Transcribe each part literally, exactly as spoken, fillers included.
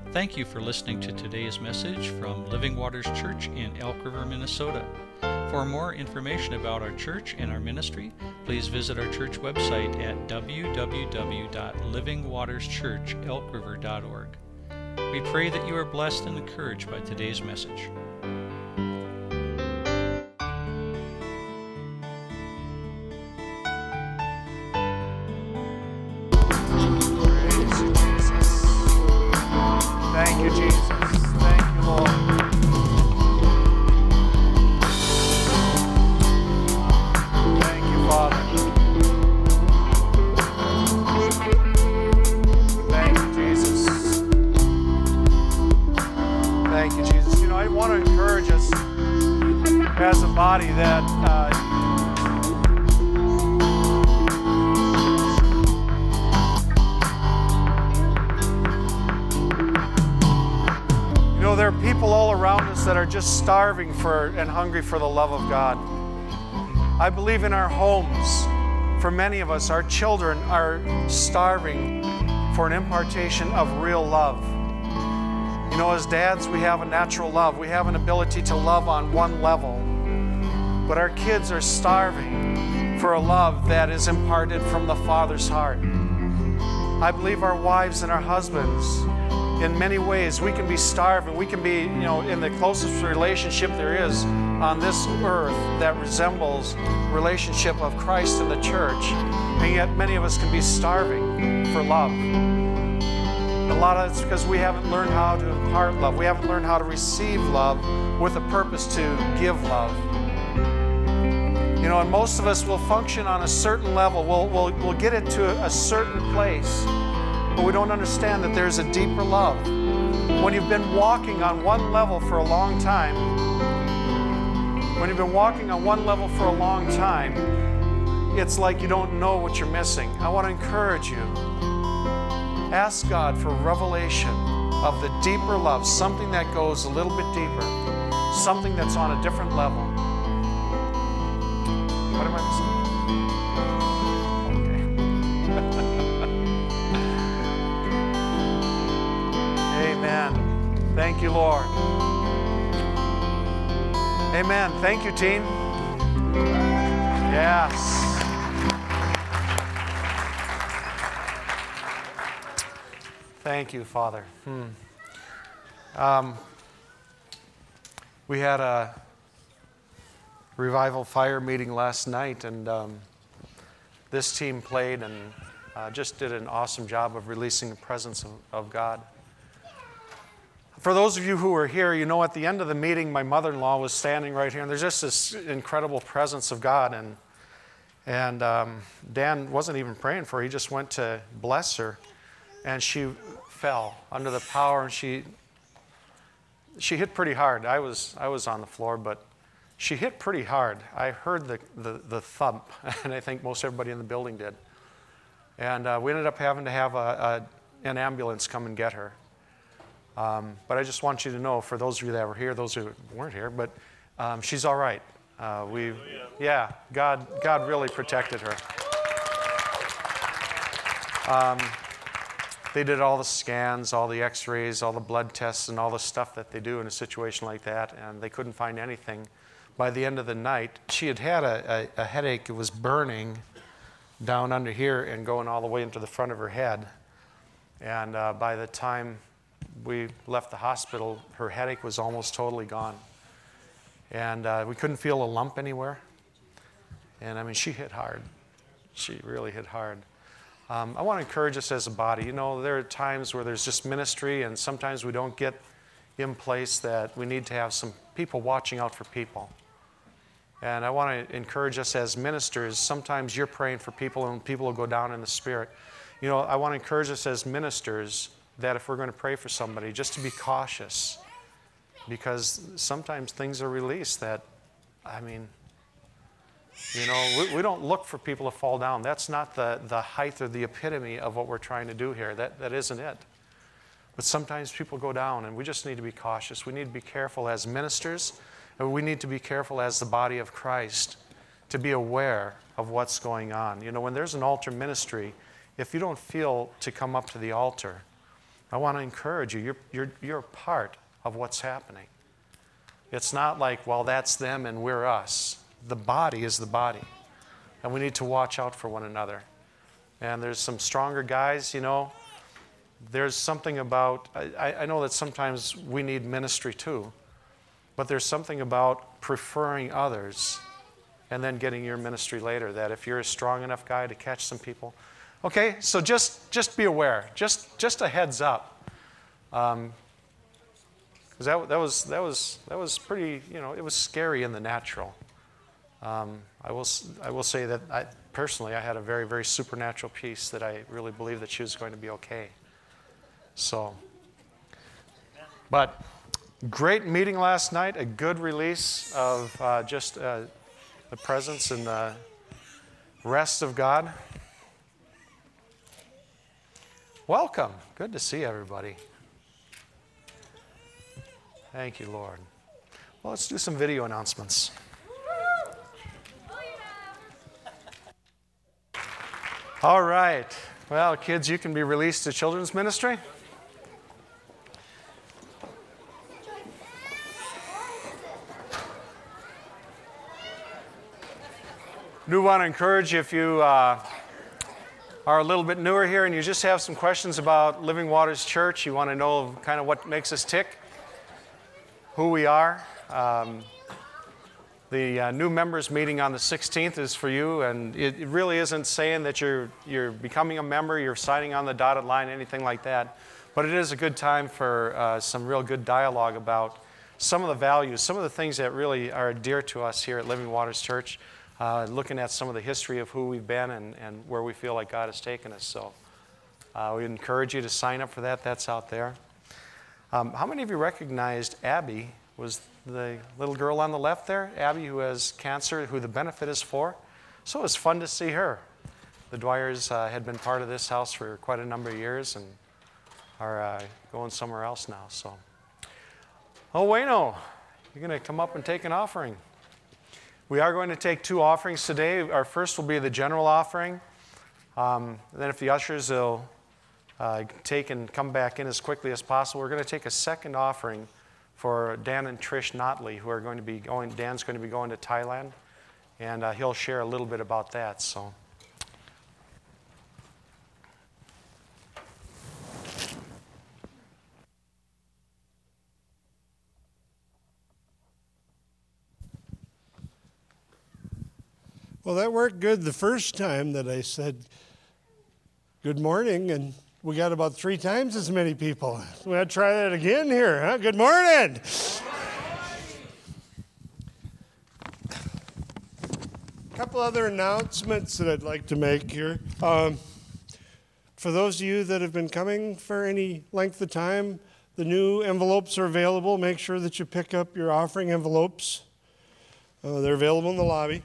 Thank you for listening to today's message from Living Waters Church in Elk River, Minnesota. For more information about our church and our ministry, please visit our church website at w w w dot living waters church elk river dot org. We pray that you are blessed and encouraged by today's message. Thank you, Jesus. Thank you, Lord. Thank you, Father. Thank you, Jesus. Thank you, Jesus. You know, I want to encourage us as a body that uh, there are people all around us that are just starving for and hungry for the love of God. I believe in our homes, for many of us, our children are starving for an impartation of real love. You know, as dads, we have a natural love. We have an ability to love on one level. But our kids are starving for a love that is imparted from the Father's heart. I believe our wives and our husbands, in many ways, we can be starving. We can be, you know, in the closest relationship there is on this earth that resembles relationship of Christ and the church. And yet many of us can be starving for love. A lot of it's because we haven't learned how to impart love. We haven't learned how to receive love with a purpose to give love. You know, and most of us will function on a certain level. We'll, we'll, we'll get it to a certain place. But we don't understand that there's a deeper love. When you've been walking on one level for a long time, when you've been walking on one level for a long time, it's like you don't know what you're missing. I want to encourage you. Ask God for revelation of the deeper love, something that goes a little bit deeper, something that's on a different level. What am I missing? Amen. Thank you, Lord. Amen. Thank you, team. Yes. Thank you, Father. Hmm. Um, we had a revival fire meeting last night, and um, this team played and uh, just did an awesome job of releasing the presence of, of God. For those of you who were here, you know at the end of the meeting, my mother-in-law was standing right here, and there's just this incredible presence of God. And and um, Dan wasn't even praying for her. He just went to bless her, and she fell under the power, and she she hit pretty hard. I was I was on the floor, but she hit pretty hard. I heard the, the, the thump, and I think most everybody in the building did. And uh, we ended up having to have a, a, an ambulance come and get her. Um, but I just want you to know, for those of you that were here, those who weren't here, but um, she's all right. Uh, we, yeah, God, God really protected her. Um, they did all the scans, all the X-rays, all the blood tests, and all the stuff that they do in a situation like that, and they couldn't find anything. By the end of the night, she had had a, a, a headache. It was burning down under here and going all the way into the front of her head. And uh, by the time we left the hospital, her headache was almost totally gone. And uh, we couldn't feel a lump anywhere. And I mean, she hit hard. She really hit hard. Um, I want to encourage us as a body. You know, there are times where there's just ministry, and sometimes we don't get in place that we need to have some people watching out for people. And I want to encourage us as ministers. Sometimes you're praying for people, and people will go down in the spirit. You know, I want to encourage us as ministers that if we're going to pray for somebody, just to be cautious, because sometimes things are released that, I mean, you know, we, we don't look for people to fall down. That's not the, the height or the epitome of what we're trying to do here. That, that isn't it. But sometimes people go down, and we just need to be cautious. We need to be careful as ministers, and we need to be careful as the body of Christ to be aware of what's going on. You know, when there's an altar ministry, if you don't feel to come up to the altar, I want to encourage you. You're, you're, you're a part of what's happening. It's not like, well, that's them and we're us. The body is the body. And we need to watch out for one another. And there's some stronger guys, you know. There's something about, I, I know that sometimes we need ministry too. But there's something about preferring others and then getting your ministry later, that if you're a strong enough guy to catch some people. Okay, so just just be aware. Just just a heads up. Um, because that, that was that was that was pretty, you know, it was scary in the natural. Um, I will I will say that I personally I had a very, very supernatural peace that I really believed that she was going to be okay. So, but great meeting last night, a good release of uh, just uh, the presence and the rest of God. Welcome. Good to see everybody. Thank you, Lord. Well, let's do some video announcements. All right. Well, kids, you can be released to children's ministry. I do want to encourage you, if you uh, are a little bit newer here and you just have some questions about Living Waters Church, you want to know kind of what makes us tick, who we are. Um, the uh, new members meeting on the sixteenth is for you, and it, it really isn't saying that you're you're becoming a member, you're signing on the dotted line, anything like that. But it is a good time for uh, some real good dialogue about some of the values, some of the things that really are dear to us here at Living Waters Church. Uh, looking at some of the history of who we've been and, and where we feel like God has taken us. So uh, we encourage you to sign up for that. That's out there. Um, how many of you recognized Abby was the little girl on the left there? Abby, who has cancer, who the benefit is for. So it was fun to see her. The Dwyers uh, had been part of this house for quite a number of years and are uh, going somewhere else now. So, oh, Wayno, you're going to come up and take an offering. We are going to take two offerings today. Our first will be the general offering. Um, and then if the ushers will uh, take and come back in as quickly as possible, we're going to take a second offering for Dan and Trish Notley, who are going to be going, Dan's going to be going to Thailand, and uh, he'll share a little bit about that. So. Well, that worked good the first time that I said good morning, and we got about three times as many people. We had to try that again here, huh? Good morning. A couple other announcements that I'd like to make here. Um, for those of you that have been coming for any length of time, the new envelopes are available. Make sure that you pick up your offering envelopes. Uh, they're available in the lobby.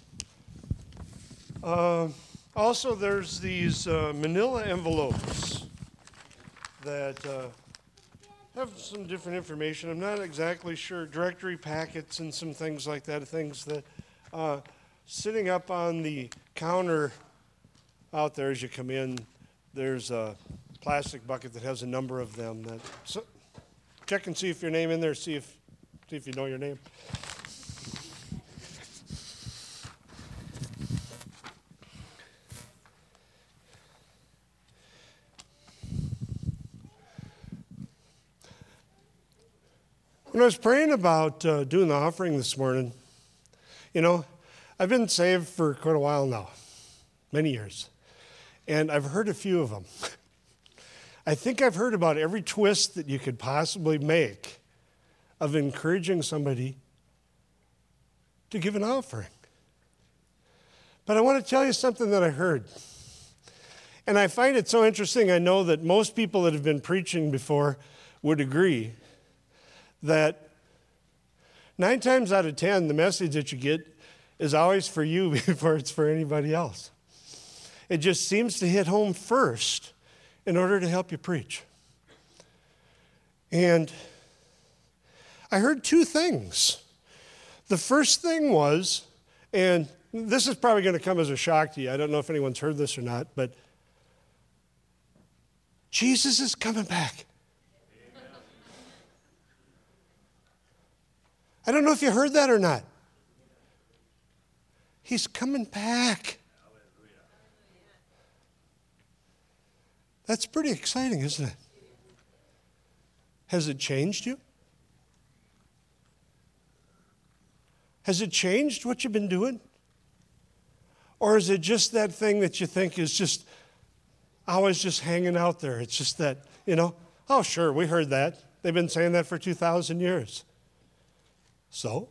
Uh, also, there's these uh, manila envelopes that uh, have some different information. I'm not exactly sure. Directory packets and some things like that, things that uh, sitting up on the counter out there as you come in, there's a plastic bucket that has a number of them. That so, check and see if your name in there, see if, see if you know your name. When I was praying about uh, doing the offering this morning, you know, I've been saved for quite a while now, many years, and I've heard a few of them. I think I've heard about every twist that you could possibly make of encouraging somebody to give an offering. But I want to tell you something that I heard. And I find it so interesting. I know that most people that have been preaching before would agree that nine times out of ten, the message that you get is always for you before it's for anybody else. It just seems to hit home first in order to help you preach. And I heard two things. The first thing was, and this is probably going to come as a shock to you. I don't know if anyone's heard this or not, but Jesus is coming back. I don't know if you heard that or not. He's coming back. That's pretty exciting, isn't it? Has it changed you? Has it changed what you've been doing? Or is it just that thing that you think is just always just hanging out there? It's just that, you know, oh, sure, we heard that. They've been saying that for two thousand years. So,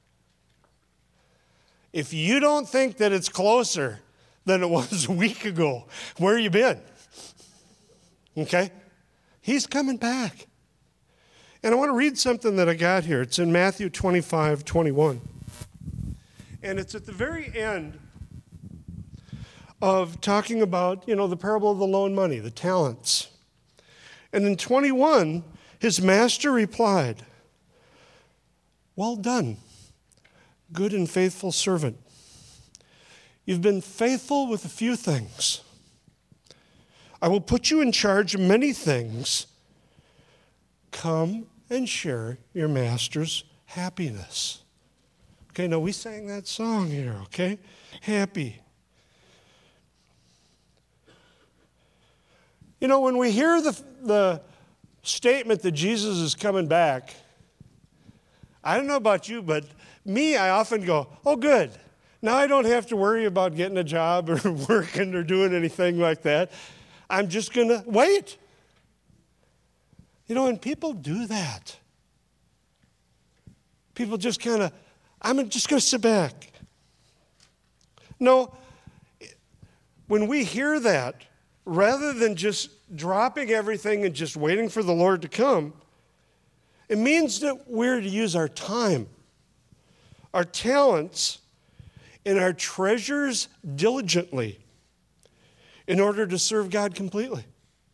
if you don't think that it's closer than it was a week ago, where you been? Okay? He's coming back. And I want to read something that I got here. It's in Matthew twenty-five, twenty-one. And it's at the very end of talking about, you know, the parable of the loan money, the talents. And in twenty-one, his master replied, "Well done, good and faithful servant. You've been faithful with a few things. I will put you in charge of many things. Come and share your master's happiness." Okay, now we sang that song here, okay? Happy. You know, when we hear the, the statement that Jesus is coming back, I don't know about you, but me, I often go, oh, good. Now I don't have to worry about getting a job or working or doing anything like that. I'm just going to wait. You know, and people do that. People just kind of, I'm just going to sit back. No, when we hear that, rather than just dropping everything and just waiting for the Lord to come, it means that we're to use our time, our talents, and our treasures diligently in order to serve God completely.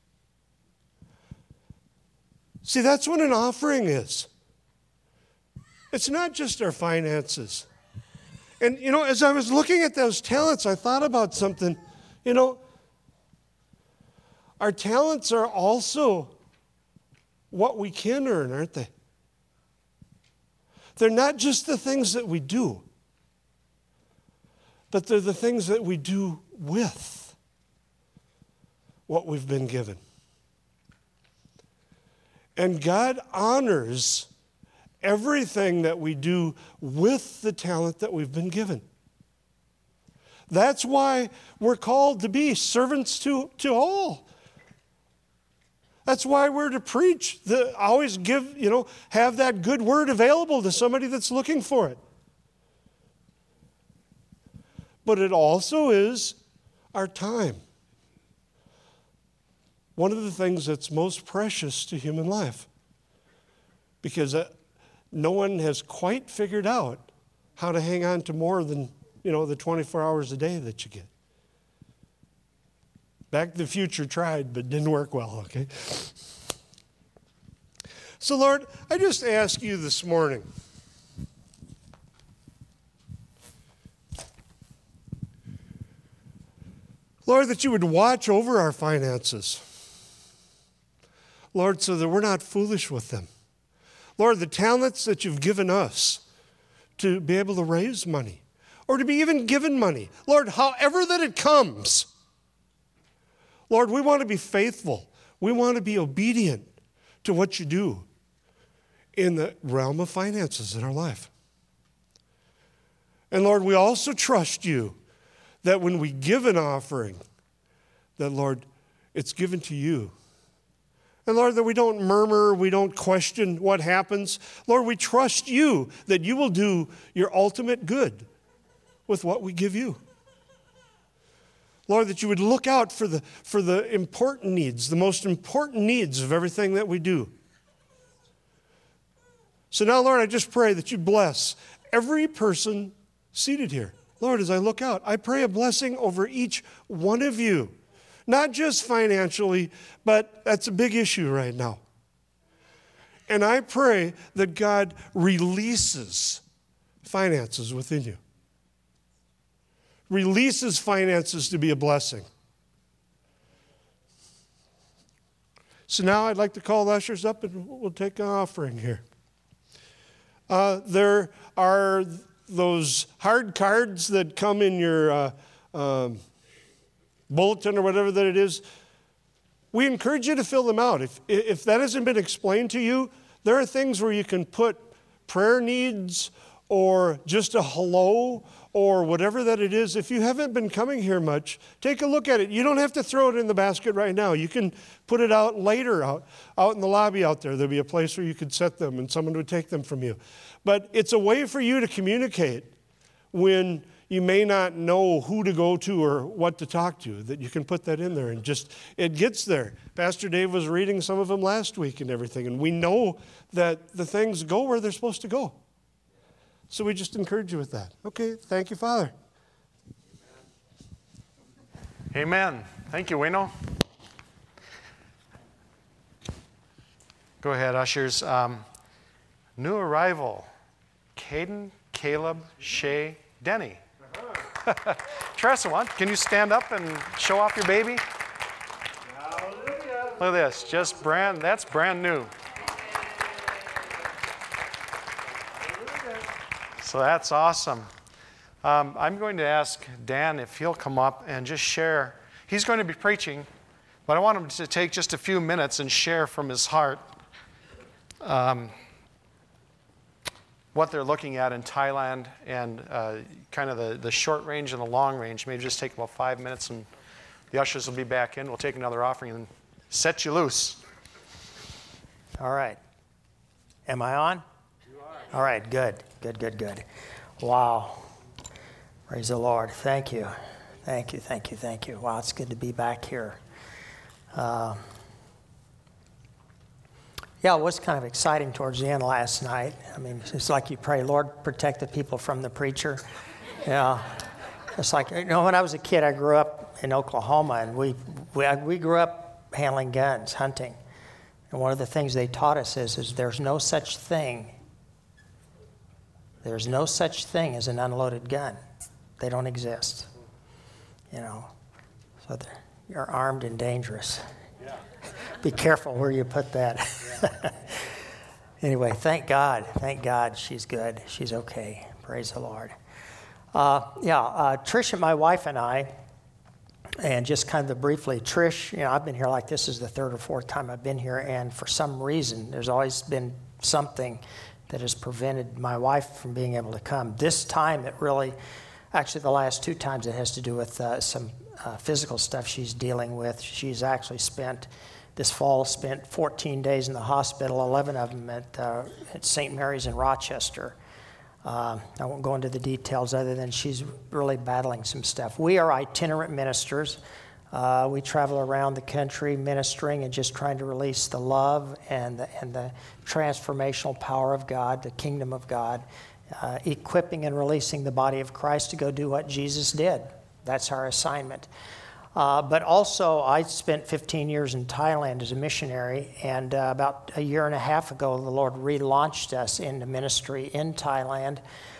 See, that's what an offering is. It's not just our finances. And, you know, as I was looking at those talents, I thought about something. You know, our talents are also what we can earn, aren't they? They're not just the things that we do, but they're the things that we do with what we've been given. And God honors everything that we do with the talent that we've been given. That's why we're called to be servants to, to all. That's why we're to preach, the, always give, you know, have that good word available to somebody that's looking for it. But it also is our time. One of the things that's most precious to human life. Because uh, no one has quite figured out how to hang on to more than, you know, the twenty-four hours a day that you get. Back to the Future tried, but didn't work well, okay? So, Lord, I just ask you this morning, Lord, that you would watch over our finances. Lord, so that we're not foolish with them. Lord, the talents that you've given us to be able to raise money or to be even given money. Lord, however that it comes, Lord, we want to be faithful. We want to be obedient to what you do in the realm of finances in our life. And Lord, we also trust you that when we give an offering, that, Lord, it's given to you. And Lord, that we don't murmur, we don't question what happens. Lord, we trust you that you will do your ultimate good with what we give you. Lord, that you would look out for the, for the important needs, the most important needs of everything that we do. So now, Lord, I just pray that you bless every person seated here. Lord, as I look out, I pray a blessing over each one of you. Not just financially, but that's a big issue right now. And I pray that God releases finances within you. Releases finances to be a blessing. So now I'd like to call the ushers up and we'll take an offering here. Uh, there are those hard cards that come in your uh, um, bulletin or whatever that it is. We encourage you to fill them out. If, if that hasn't been explained to you, there are things where you can put prayer needs or just a hello or whatever that it is. If you haven't been coming here much, take a look at it. You don't have to throw it in the basket right now. You can put it out later, out, out in the lobby out there. There'll be a place where you could set them and someone would take them from you. But it's a way for you to communicate when you may not know who to go to or what to talk to, that you can put that in there and just, it gets there. Pastor Dave was reading some of them last week and everything, and we know that the things go where they're supposed to go. So we just encourage you with that. Okay, thank you, Father. Amen. Thank you, Wino. Go ahead, ushers. Um, new arrival, Caden, Caleb, Shay, Denny. Teresa, one, can you stand up and show off your baby? Hallelujah. Look at this, just brand, that's brand new. So that's awesome. Um, I'm going to ask Dan if he'll come up and just share. He's going to be preaching, but I want him to take just a few minutes and share from his heart um, what they're looking at in Thailand and uh, kind of the, the short range and the long range. Maybe just take about five minutes and the ushers will be back in. We'll take another offering and set you loose. All right. Am I on? You are. All right, good, good, good, good. Wow. Praise the Lord. Thank you. Thank you, thank you, thank you. Wow, it's good to be back here. Uh, Yeah, it was kind of exciting towards the end last night. I mean, it's like you pray, Lord, protect the people from the preacher. Yeah, it's like, you know, when I was a kid, I grew up in Oklahoma, and we we, we grew up handling guns, hunting. And one of the things they taught us is, is there's no such thing. There's no such thing as an unloaded gun. They don't exist. You know, so you're armed and dangerous. Be careful where you put that. Yeah. Anyway, thank God. Thank God she's good. She's okay. Praise the Lord. Uh, yeah, uh, Trish and my wife and I, and just kind of briefly, Trish, you know, I've been here like this is the third or fourth time I've been here, and for some reason, there's always been something that has prevented my wife from being able to come. This time, it really, actually the last two times, it has to do with uh, some uh, physical stuff she's dealing with. She's actually spent This fall, spent fourteen days in the hospital, eleven of them at, uh, at Saint Mary's in Rochester. Uh, I won't go into the details other than she's really battling some stuff. We are itinerant ministers. Uh, we travel around the country ministering and just trying to release the love and the, and the transformational power of God, the kingdom of God, uh, equipping and releasing the body of Christ to go do what Jesus did. That's our assignment. Uh, but also, I spent fifteen years in Thailand as a missionary, and uh, about a year and a half ago, the Lord relaunched us into ministry in Thailand.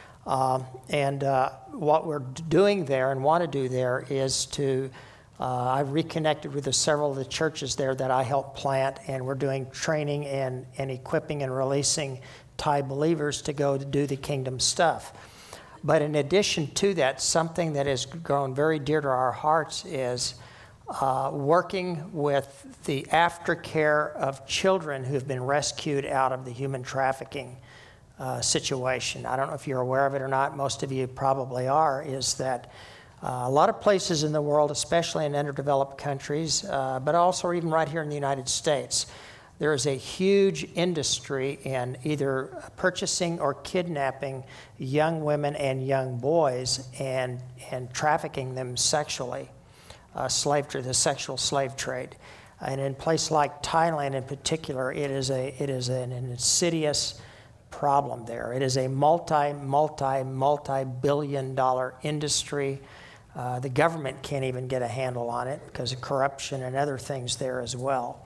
Um, and uh, what we're doing there and want to do there is to, uh, I've reconnected with the, several of the churches there that I helped plant, and we're doing training and, and equipping and releasing Thai believers to go to do the kingdom stuff. But in addition to that, something that has grown very dear to our hearts is uh, working with the aftercare of children who have been rescued out of the human trafficking uh, situation. I don't know if you're aware of it or not. Most of you probably are, is that uh, a lot of places in the world, especially in underdeveloped countries, uh, but also even right here in the United States, there is a huge industry in either purchasing or kidnapping young women and young boys and, and trafficking them sexually, uh, slave to the sexual slave trade. And in a place like Thailand in particular, it is a it is an, an insidious problem there. It is a multi, multi, multi-billion dollar industry. Uh, the government can't even get a handle on it because of corruption and other things there as well.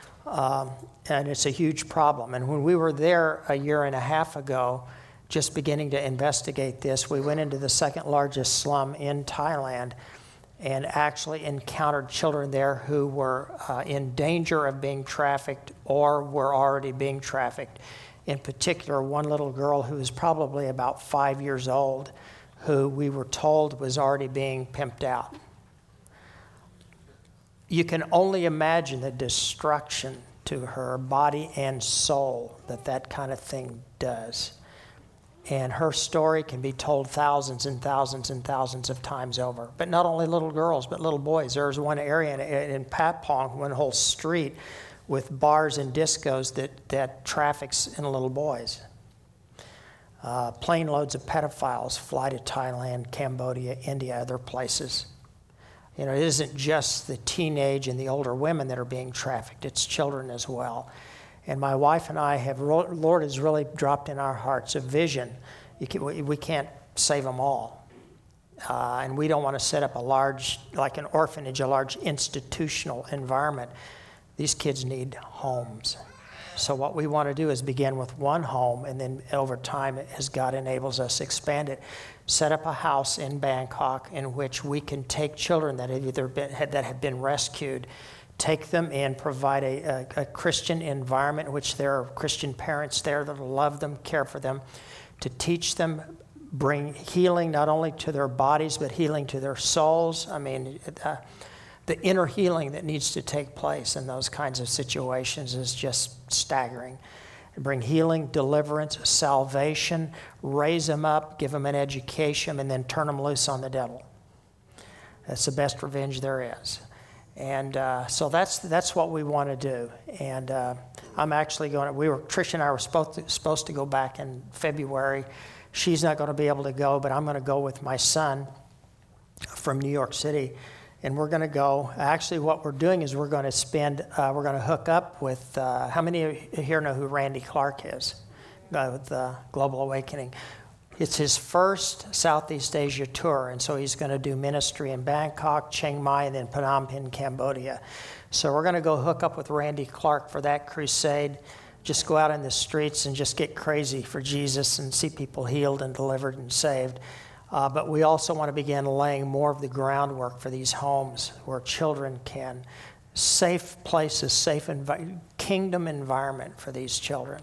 Um, and it's a huge problem. And when we were there a year and a half ago, just beginning to investigate this, we went into the second largest slum in Thailand, and actually encountered children there who were uh, in danger of being trafficked or were already being trafficked. In particular, one little girl who was probably about five years old, who we were told was already being pimped out. You can only imagine the destruction to her body and soul that that kind of thing does. And her story can be told thousands and thousands and thousands of times over. But not only little girls, but little boys. There's one area in, in Patpong, one whole street, with bars and discos that, that traffics in little boys. Uh, plane loads of pedophiles fly to Thailand, Cambodia, India, other places. You know, it isn't just the teenage and the older women that are being trafficked, it's children as well. And my wife and I have, Lord has really dropped in our hearts a vision. You can, we, we can't save them all. Uh, and we don't want to set up a large, like an orphanage, a large institutional environment. These kids need homes. So what we want to do is begin with one home, and then over time, as God enables us, expand it. Set up a house in Bangkok in which we can take children that have either been, that have been rescued, take them in, provide a, a, a Christian environment in which there are Christian parents there that will love them, care for them, to teach them, bring healing not only to their bodies, but healing to their souls. I mean, uh, the inner healing that needs to take place in those kinds of situations is just staggering. Bring healing, deliverance, salvation, raise them up, give them an education, and then turn them loose on the devil. That's the best revenge there is. And uh, so that's that's what we want to do. And uh, I'm actually going to, we were, Trish and I were supposed to, supposed to go back in February. She's not going to be able to go, but I'm going to go with my son from New York City. And we're going to go, actually what we're doing is we're going to spend, uh, we're going to hook up with, uh, how many of you here know who Randy Clark is? Uh, with uh, Global Awakening. It's his first Southeast Asia tour, and so he's going to do ministry in Bangkok, Chiang Mai, and then Phnom Penh, Cambodia. So we're going to go hook up with Randy Clark for that crusade, just go out in the streets and just get crazy for Jesus and see people healed and delivered and saved. Uh, but we also want to begin laying more of the groundwork for these homes where children can, safe places, safe envi- kingdom environment for these children.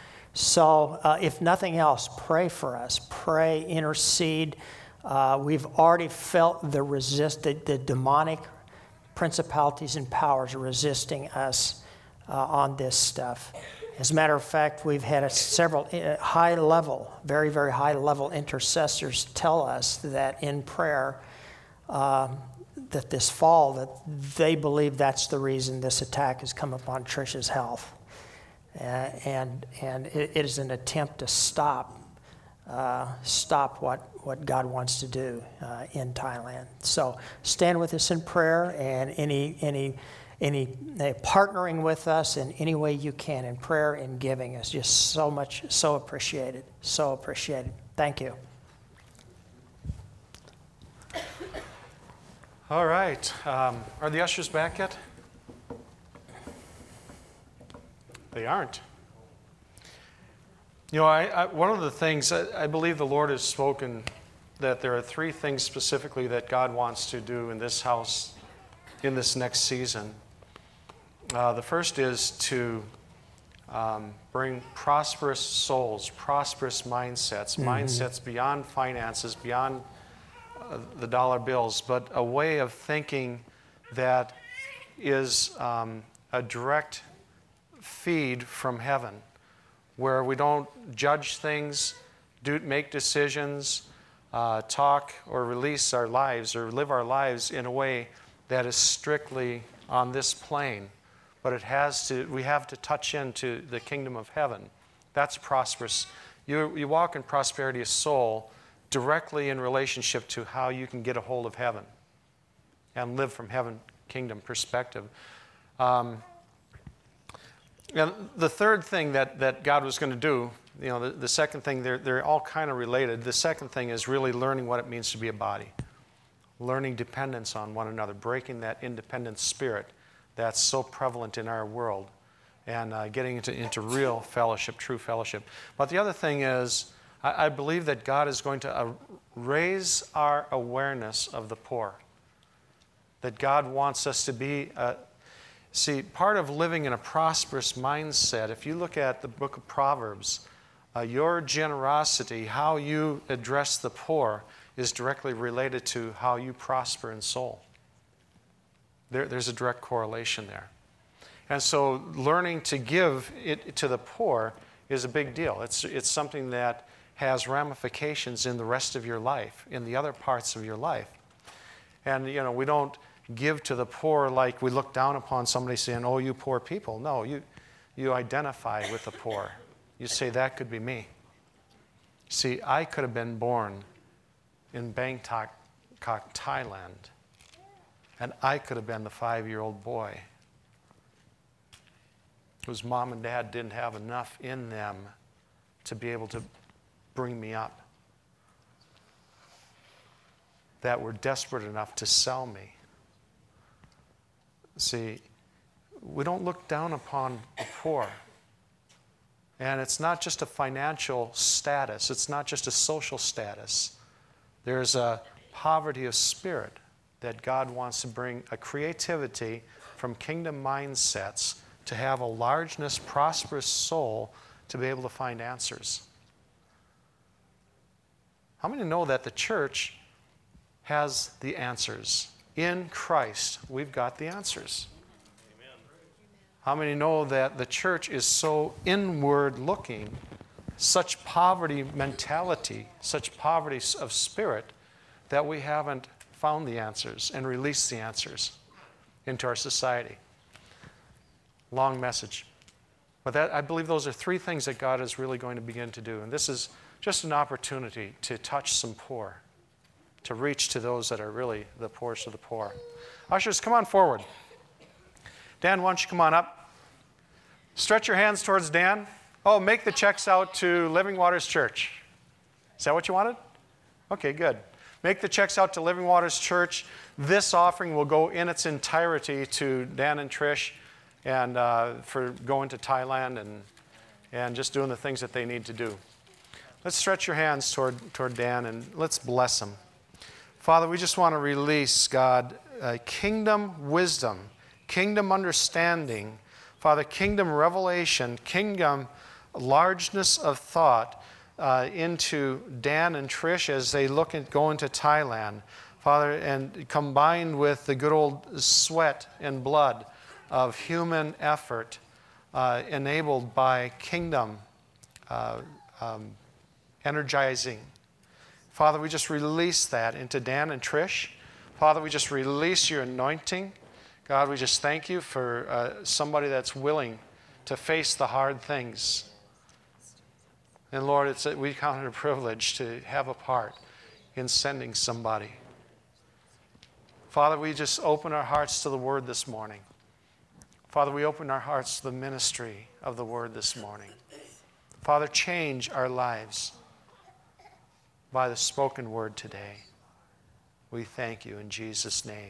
So uh, if nothing else, pray for us. Pray, intercede. Uh, we've already felt the resist, the, the demonic principalities and powers resisting us uh, on this stuff. As a matter of fact, we've had a several uh, high-level, very, very high-level intercessors tell us that in prayer, uh, that this fall, that they believe that's the reason this attack has come upon Trish's health. Uh, and and it, it is an attempt to stop uh, stop what, what God wants to do uh, in Thailand. So stand with us in prayer, and any any any uh, partnering with us in any way you can in prayer and giving is just so much so appreciated, so appreciated. Thank you. All right. Um, are the ushers back yet? They aren't. You know, I, I, one of the things, I, I believe the Lord has spoken that there are three things specifically that God wants to do in this house in this next season. Uh, the first is to um, bring prosperous souls, prosperous mindsets, mm-hmm. mindsets beyond finances, beyond uh, the dollar bills, but a way of thinking that is um, a direct feed from heaven, where we don't judge things, do make decisions, uh, talk or release our lives or live our lives in a way that is strictly on this plane, but it has to. We have to touch into the kingdom of heaven. That's prosperous. You you walk in prosperity of soul directly in relationship to how you can get a hold of heaven and live from heaven kingdom perspective. Um, And the third thing that, that God was going to do, you know, the, the second thing, they're, they're all kind of related. The second thing is really learning what it means to be a body. Learning dependence on one another, breaking that independent spirit that's so prevalent in our world, and uh, getting into, into real fellowship, true fellowship. But the other thing is, I, I believe that God is going to uh, raise our awareness of the poor. that God wants us to be. Uh, see, part of living in a prosperous mindset, if you look at the book of Proverbs, uh, your generosity, how you address the poor, is directly related to how you prosper in soul. There, there's a direct correlation there. And so learning to give it to the poor is a big deal. It's, it's something that has ramifications in the rest of your life, in the other parts of your life. And, you know, we don't give to the poor like we look down upon somebody saying, oh, you poor people. No, you, you identify with the poor. You say, that could be me. See, I could have been born in Bangkok, Thailand, and I could have been the five-year-old boy whose mom and dad didn't have enough in them to be able to bring me up, that were desperate enough to sell me. See, we don't look down upon the poor. And it's not just a financial status. It's not just a social status. There's a poverty of spirit that God wants to bring, a creativity from kingdom mindsets to have a largeness, prosperous soul to be able to find answers. How many know that the church has the answers? In Christ, we've got the answers. Amen. How many know that the church is so inward looking, such poverty mentality, such poverty of spirit, that we haven't found the answers and released the answers into our society? Long message. But that, I believe those are three things that God is really going to begin to do. And this is just an opportunity to touch some poor, to reach to those that are really the poorest of the poor. Ushers, come on forward. Dan, why don't you come on up? Stretch your hands towards Dan. Oh, make the checks out to Living Waters Church. Is that what you wanted? Okay, good. Make the checks out to Living Waters Church. This offering will go in its entirety to Dan and Trish, and uh, for going to Thailand and, and just doing the things that they need to do. Let's stretch your hands toward, toward Dan and let's bless him. Father, we just want to release, God, uh, kingdom wisdom, kingdom understanding, Father, kingdom revelation, kingdom largeness of thought uh, into Dan and Trish as they look at going to Thailand, Father, and combined with the good old sweat and blood of human effort uh, enabled by kingdom uh, um, energizing. Father, we just release that into Dan and Trish. Father, we just release your anointing. God, we just thank you for uh, somebody that's willing to face the hard things. And Lord, it's a, we count it a privilege to have a part in sending somebody. Father, we just open our hearts to the Word this morning. Father, we open our hearts to the ministry of the Word this morning. Father, change our lives by the spoken word today. We thank you in Jesus' name.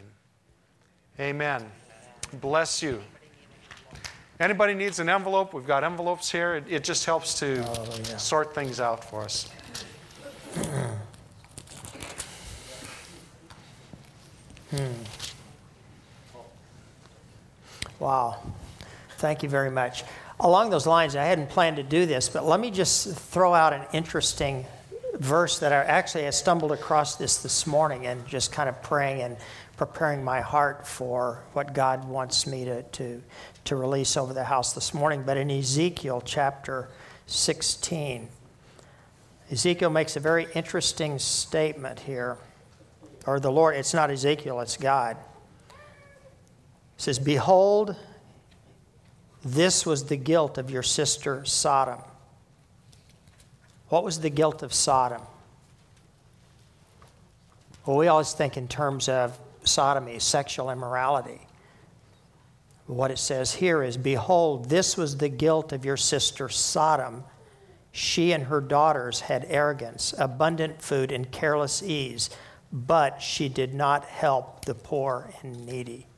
Amen. Bless you. Anybody needs an envelope? We've got envelopes here. It, it just helps to oh, yeah. sort things out for us. hmm. Wow. Thank you very much. Along those lines, I hadn't planned to do this, but let me just throw out an interesting verse that I actually I stumbled across this this morning and just kind of praying and preparing my heart for what God wants me to, to, to release over the house this morning. But in Ezekiel chapter sixteen, Ezekiel makes a very interesting statement here. Or the Lord, it's not Ezekiel, it's God. It says, "Behold, this was the guilt of your sister Sodom." What was the guilt of Sodom? Well, we always think in terms of sodomy, sexual immorality. What it says here is, "Behold, this was the guilt of your sister Sodom. She and her daughters had arrogance, abundant food, and careless ease, but she did not help the poor and needy."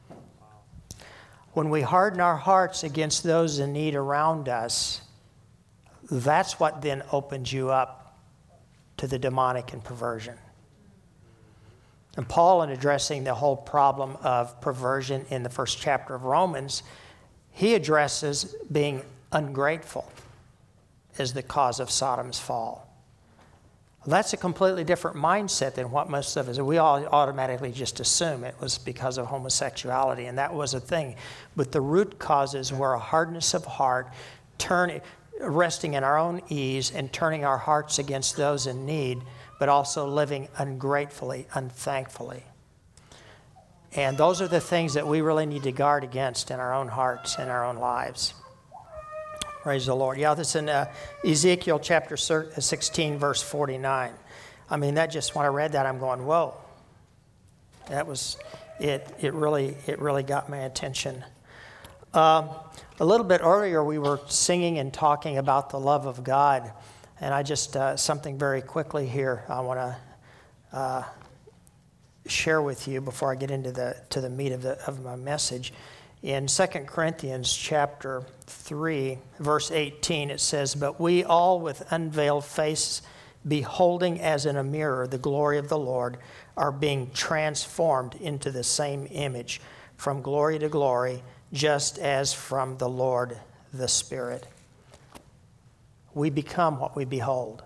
When we harden our hearts against those in need around us, that's what then opens you up to the demonic and perversion. And Paul, in addressing the whole problem of perversion in the first chapter of Romans, he addresses being ungrateful as the cause of Sodom's fall. Well, that's a completely different mindset than what most of us, we all automatically just assume it was because of homosexuality, and that was a thing. But the root causes were a hardness of heart, turn, resting in our own ease and turning our hearts against those in need, but also living ungratefully, unthankfully. And those are the things that we really need to guard against in our own hearts, in our own lives. Praise the Lord. Yeah, this is in uh, Ezekiel chapter sixteen, verse forty-nine. I mean, that just, when I read that, I'm going, whoa. That was, it It really, it really got my attention. Um, a little bit earlier, we were singing and talking about the love of God. And I just, uh, something very quickly here I want to uh, share with you before I get into the to the meat of, the, of my message. In Second Corinthians chapter three, verse eighteen, it says, "But we all with unveiled face, beholding as in a mirror the glory of the Lord, are being transformed into the same image, from glory to glory, just as from the Lord the Spirit." We become what we behold.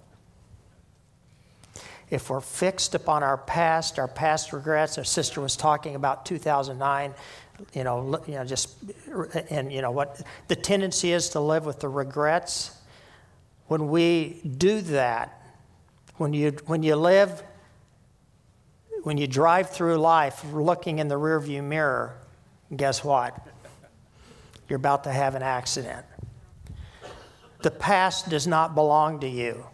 If we're fixed upon our past, our past regrets, our sister was talking about two thousand nine, you know, you know, just, and you know what the tendency is to live with the regrets. When we do that, when you when you live, when you drive through life looking in the rearview mirror, guess what? You're about to have an accident. The past does not belong to you.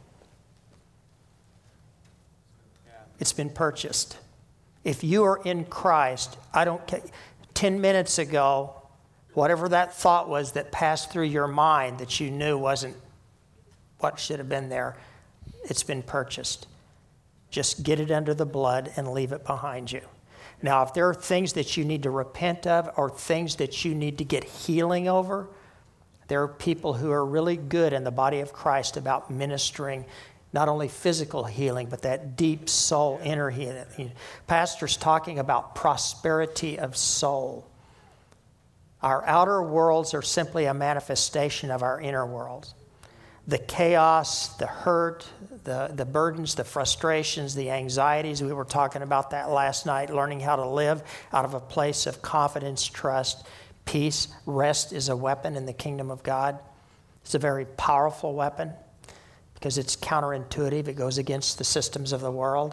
It's been purchased. If you are in Christ, I don't care. Ten minutes ago, whatever that thought was that passed through your mind that you knew wasn't what should have been there, it's been purchased. Just get it under the blood and leave it behind you. Now, if there are things that you need to repent of or things that you need to get healing over, there are people who are really good in the body of Christ about ministering not only physical healing, but that deep soul inner healing. Pastors talking about prosperity of soul. Our outer worlds are simply a manifestation of our inner worlds. The chaos, the hurt, the, the burdens, the frustrations, the anxieties, we were talking about that last night, learning how to live out of a place of confidence, trust, peace. Rest is a weapon in the kingdom of God. It's a very powerful weapon because it's counterintuitive. It goes against the systems of the world.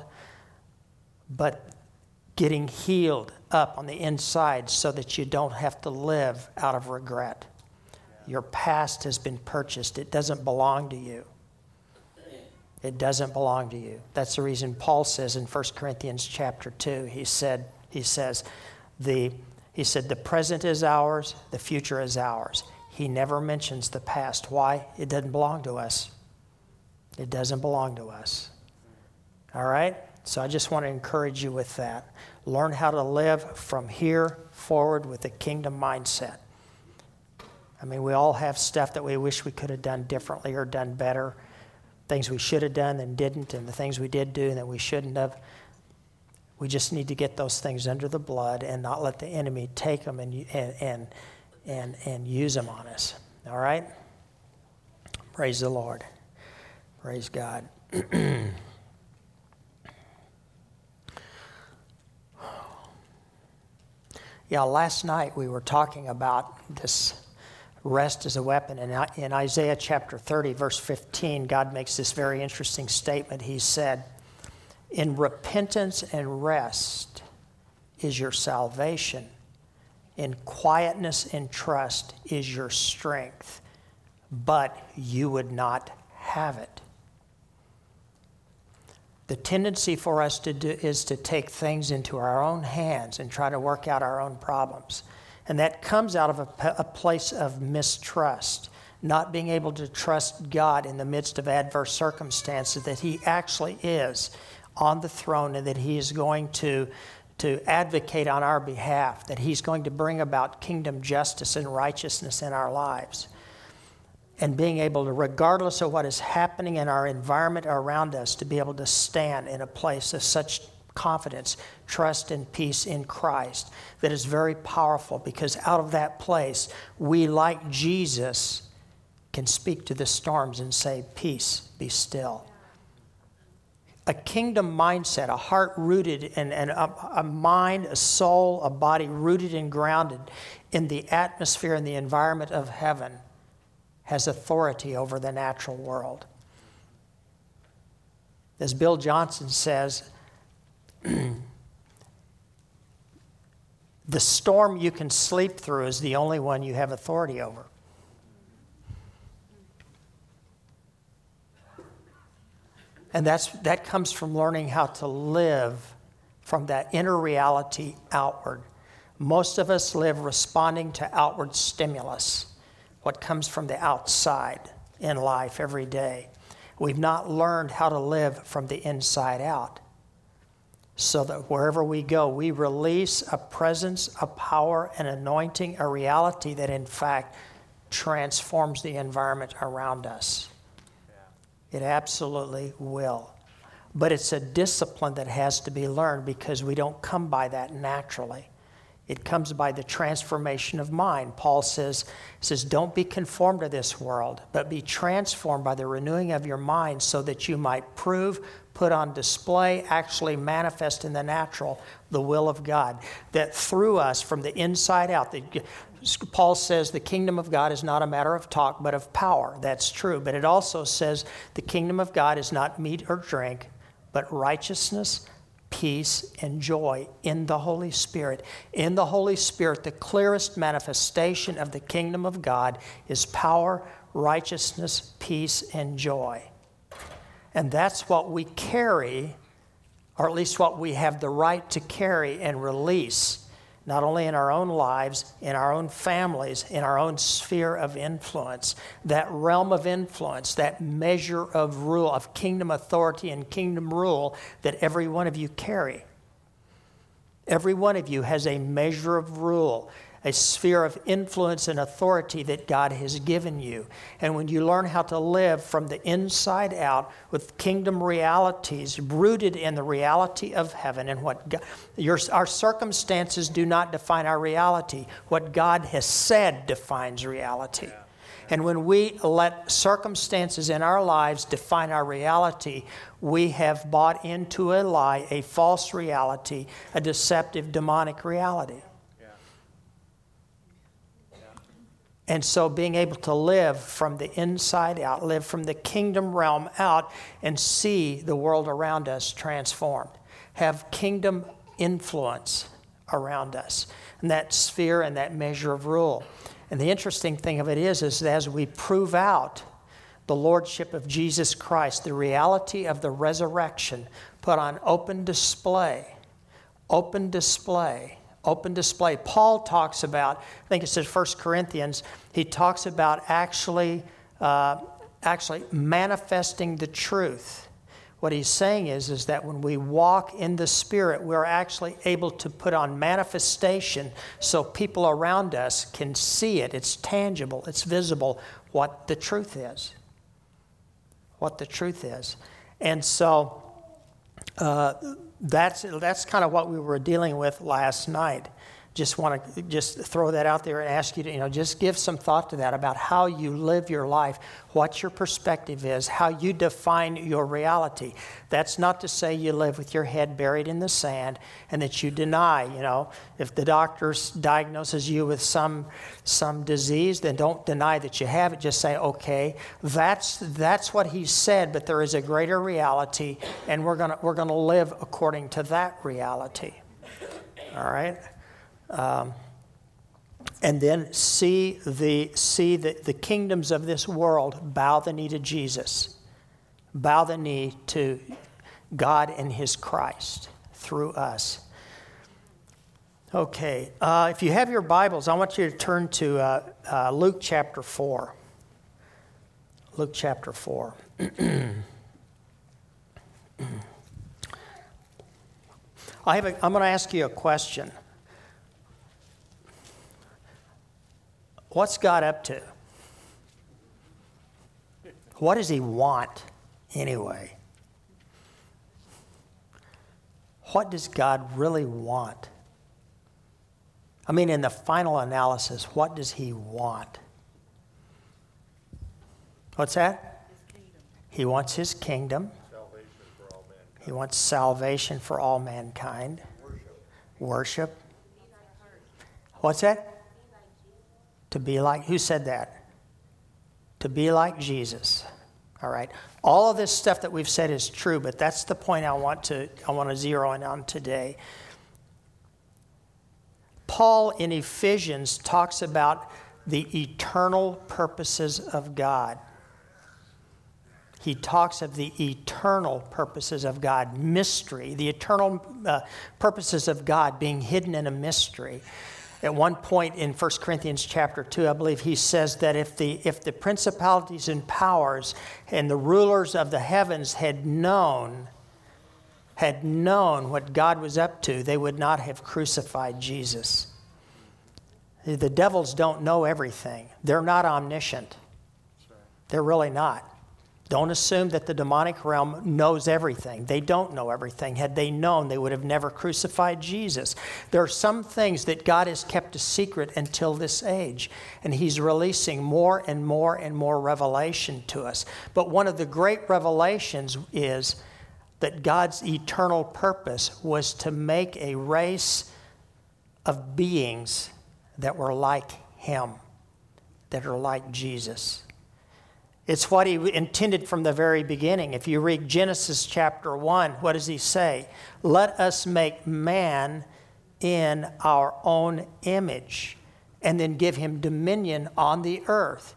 But getting healed up on the inside so that you don't have to live out of regret. Your past has been purchased. It doesn't belong to you. It doesn't belong to you. That's the reason Paul says in First Corinthians chapter two, he said, he says, the he said, the present is ours, the future is ours. He never mentions the past. Why? It doesn't belong to us. It doesn't belong to us. All right? So I just want to encourage you with that. Learn how to live from here forward with a kingdom mindset. I mean, we all have stuff that we wish we could have done differently or done better. Things we should have done and didn't, and the things we did do that we shouldn't have. We just need to get those things under the blood and not let the enemy take them and and and and, and use them on us. All right? Praise the Lord. Praise God. Yeah, last night we were talking about this rest as a weapon. And in Isaiah chapter thirty, verse fifteen, God makes this very interesting statement. He said, "In repentance and rest is your salvation. In quietness and trust is your strength. But you would not have it." The tendency for us to do is to take things into our own hands and try to work out our own problems. And that comes out of a, a place of mistrust, not being able to trust God in the midst of adverse circumstances, that He actually is on the throne and that He is going to, to advocate on our behalf, that He's going to bring about kingdom justice and righteousness in our lives. And being able to, regardless of what is happening in our environment around us, to be able to stand in a place of such confidence, trust, and peace in Christ that is very powerful, because out of that place, we, like Jesus, can speak to the storms and say, peace, be still. A kingdom mindset, a heart rooted in, and a, a mind, a soul, a body rooted and grounded in the atmosphere and the environment of heaven has authority over the natural world. As Bill Johnson says, the storm you can sleep through is the only one you have authority over. And that's, that comes from learning how to live from that inner reality outward. Most of us live responding to outward stimulus, what comes from the outside in life every day. We've not learned how to live from the inside out, so that wherever we go, we release a presence, a power, an anointing, a reality that in fact transforms the environment around us. It absolutely will. But it's a discipline that has to be learned, because we don't come by that naturally. It comes by the transformation of mind. Paul says, says, don't be conformed to this world, but be transformed by the renewing of your mind, so that you might prove, put on display, actually manifest in the natural the will of God. That through us, from the inside out, the, Paul says the kingdom of God is not a matter of talk, but of power. That's true. But it also says the kingdom of God is not meat or drink, but righteousness, peace, and joy in the Holy Spirit. In the Holy Spirit, the clearest manifestation of the kingdom of God is power, righteousness, peace, and joy. And that's what we carry, or at least what we have the right to carry and release, not only in our own lives, in our own families, in our own sphere of influence, that realm of influence, that measure of rule, of kingdom authority and kingdom rule that every one of you carry. Every one of you has a measure of rule, a sphere of influence and authority that God has given you. And when you learn how to live from the inside out with kingdom realities rooted in the reality of heaven, and what God, your, our circumstances do not define our reality. What God has said defines reality. Yeah. And when we let circumstances in our lives define our reality, we have bought into a lie, a false reality, a deceptive, demonic reality. And so being able to live from the inside out, live from the kingdom realm out, and see the world around us transformed. Have kingdom influence around us, and that sphere and that measure of rule. And the interesting thing of it is, is that as we prove out the lordship of Jesus Christ, the reality of the resurrection, put on open display, open display, Open display. Paul talks about, I think it says First Corinthians, he talks about actually, uh, actually manifesting the truth. What he's saying is, is that when we walk in the Spirit, we're actually able to put on manifestation so people around us can see it. It's tangible, it's visible, what the truth is. What the truth is. And so, uh, That's that's kind of what we were dealing with last night. Just want to just throw that out there and ask you to, you know, just give some thought to that, about how you live your life, what your perspective is, how you define your reality. That's not to say you live with your head buried in the sand and that you deny, you know, if the doctor diagnoses you with some some disease, then don't deny that you have it. Just say, okay, that's that's what he said, but there is a greater reality, and we're gonna we're gonna live according to that reality. All right. Um, and then see the see the, the kingdoms of this world bow the knee to Jesus, bow the knee to God and His Christ through us. Okay, uh, if you have your Bibles, I want you to turn to uh, uh, Luke chapter four. Luke chapter four. I have a, I'm going to ask you a question. What's God up to? What does He want anyway? what does God really want? I mean, in the final analysis, what does he want? What's that? He wants his kingdom. Salvation for all mankind. He wants salvation for all mankind. Worship. Worship. What's that? To be like, who said that? To be like Jesus. All right. All of this stuff that we've said is true, but that's the point I want to I want to zero in on today. Paul in Ephesians talks about the eternal purposes of God. He talks of the eternal purposes of God, mystery, the eternal uh, purposes of God being hidden in a mystery. At one point in First Corinthians chapter two, I believe he says that if the if the principalities and powers and the rulers of the heavens had known, had known what God was up to, they would not have crucified Jesus. The devils don't know everything. They're not omniscient. They're really not. Don't assume that the demonic realm knows everything. They don't know everything. Had they known, they would have never crucified Jesus. There are some things that God has kept a secret until this age, and he's releasing more and more and more revelation to us. But one of the great revelations is that God's eternal purpose was to make a race of beings that were like him, that are like Jesus. It's what he intended from the very beginning. If you read Genesis chapter one, what does he say? Let us make man in our own image, and then give him dominion on the earth.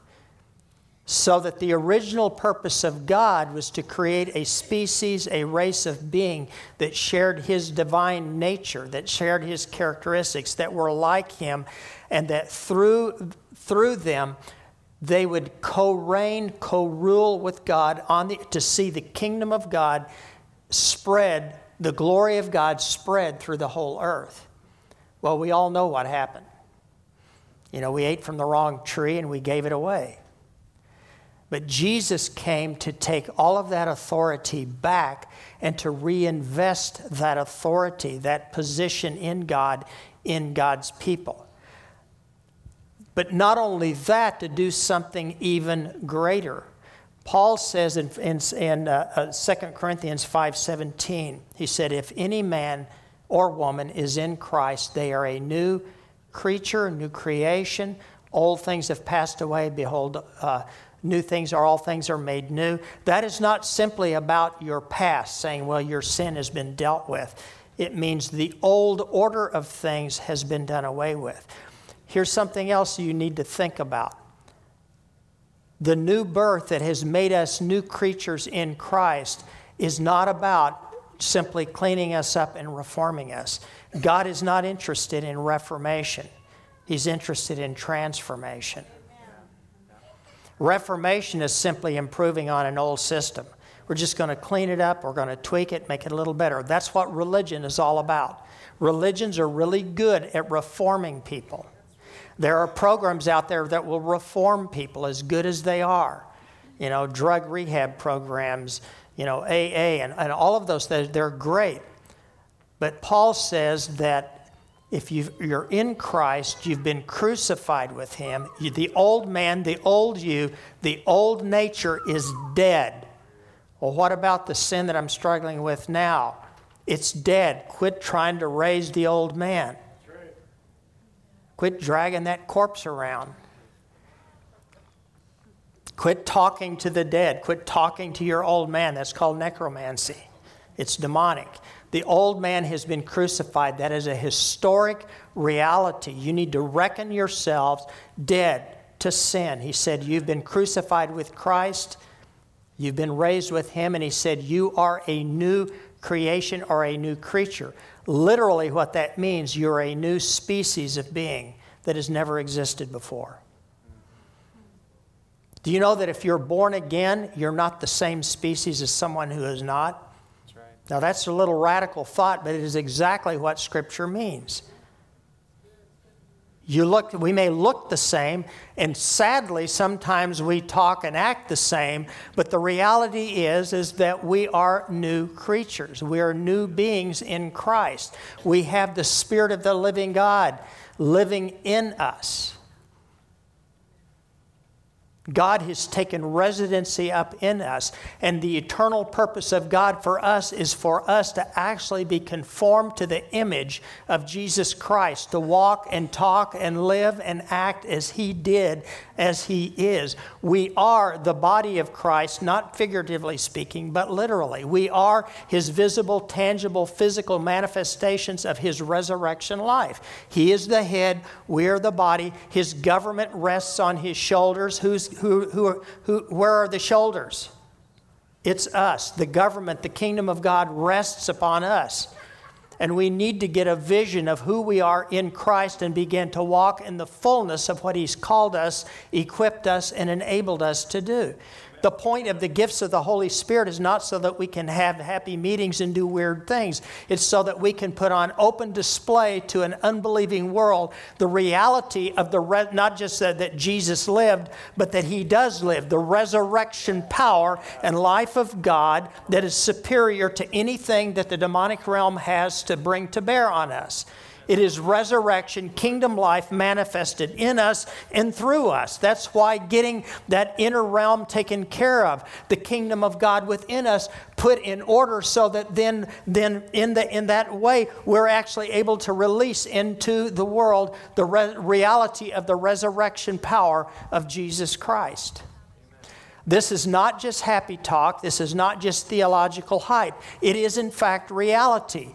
So that the original purpose of God was to create a species, a race of being that shared his divine nature, that shared his characteristics, that were like him, and that through, through them, they would co-reign, co-rule with God on the, to see the kingdom of God spread, the glory of God spread through the whole earth. Well, we all know what happened. You know, we ate from the wrong tree and we gave it away. But Jesus came to take all of that authority back and to reinvest that authority, that position in God, in God's people. But not only that, to do something even greater. Paul says in, in, in uh, uh, Second Corinthians five seventeen, he said, if any man or woman is in Christ, they are a new creature, a new creation. Old things have passed away. Behold, uh, new things are, all things are made new. That is not simply about your past, saying, well, your sin has been dealt with. It means the old order of things has been done away with. Here's something else you need to think about. The new birth that has made us new creatures in Christ is not about simply cleaning us up and reforming us. God is not interested in reformation. He's interested in transformation. Reformation is simply improving on an old system. We're just going to clean it up. We're going to tweak it, make it a little better. That's what religion is all about. Religions are really good at reforming people. There are programs out there that will reform people as good as they are. You know, drug rehab programs, you know, A A, and, and all of those, they're great. But Paul says that if you've, you're in Christ, you've been crucified with him. You, the old man, the old you, the old nature is dead. Well, what about the sin that I'm struggling with now? It's dead. Quit trying to raise the old man. Quit dragging that corpse around. Quit talking to the dead. Quit talking to your old man. That's called necromancy. It's demonic. The old man has been crucified. That is a historic reality. You need to reckon yourselves dead to sin. He said, you've been crucified with Christ. You've been raised with him. And he said, you are a new creation or a new creature. Literally what that means, you're a new species of being that has never existed before. Do you know that if you're born again, you're not the same species as someone who is not? That's right. Now that's a little radical thought, but it is exactly what Scripture means. You look, we may look the same, and sadly, sometimes we talk and act the same, but the reality is, is that we are new creatures. We are new beings in Christ. We have the Spirit of the living God living in us. God has taken residency up in us, and the eternal purpose of God for us is for us to actually be conformed to the image of Jesus Christ, to walk and talk and live and act as He did, as He is. We are the body of Christ, not figuratively speaking, but literally. We are His visible, tangible, physical manifestations of His resurrection life. He is the head, we are the body. His government rests on His shoulders. Who's Who, who, who, where are the shoulders? It's us. The government, the kingdom of God rests upon us. And we need to get a vision of who we are in Christ and begin to walk in the fullness of what He's called us, equipped us, and enabled us to do. The point of the gifts of the Holy Spirit is not so that we can have happy meetings and do weird things. It's so that we can put on open display to an unbelieving world the reality of the, re- not just that, that Jesus lived, but that He does live, the resurrection power and life of God that is superior to anything that the demonic realm has to bring to bear on us. It is resurrection, kingdom life manifested in us and through us. That's why getting that inner realm taken care of, the kingdom of God within us put in order, so that then, then in, the, in that way we're actually able to release into the world the re- reality of the resurrection power of Jesus Christ. This is not just happy talk. This is not just theological hype. It is in fact reality.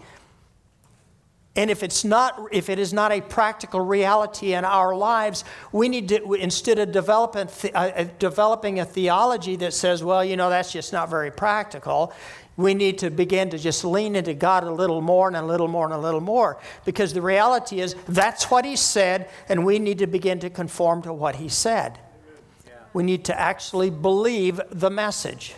And if it's not, if it is not a practical reality in our lives, we need to, instead of developing, uh, developing a theology that says, well, you know, that's just not very practical, we need to begin to just lean into God a little more and a little more and a little more. Because the reality is, that's what He said, and we need to begin to conform to what He said. Yeah. We need to actually believe the message.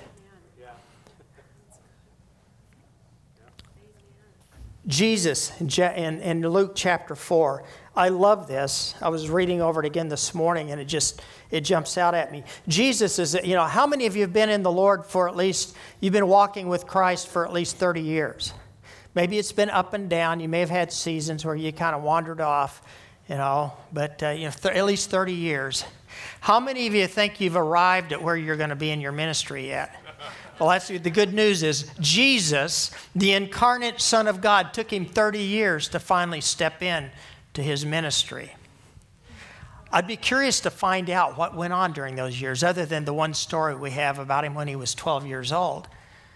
Jesus in, in Luke chapter four. I love this. I was reading over it again this morning, and it just, it jumps out at me. Jesus is, you know, how many of you have been in the Lord for at least, you've been walking with Christ for at least thirty years? Maybe it's been up and down. You may have had seasons where you kind of wandered off, you know, but uh, you know, th- at least thirty years. How many of you think you've arrived at where you're going to be in your ministry yet? Well, that's the good news is Jesus, the incarnate Son of God, took Him thirty years to finally step in to His ministry. I'd be curious to find out what went on during those years, other than the one story we have about Him when He was twelve years old.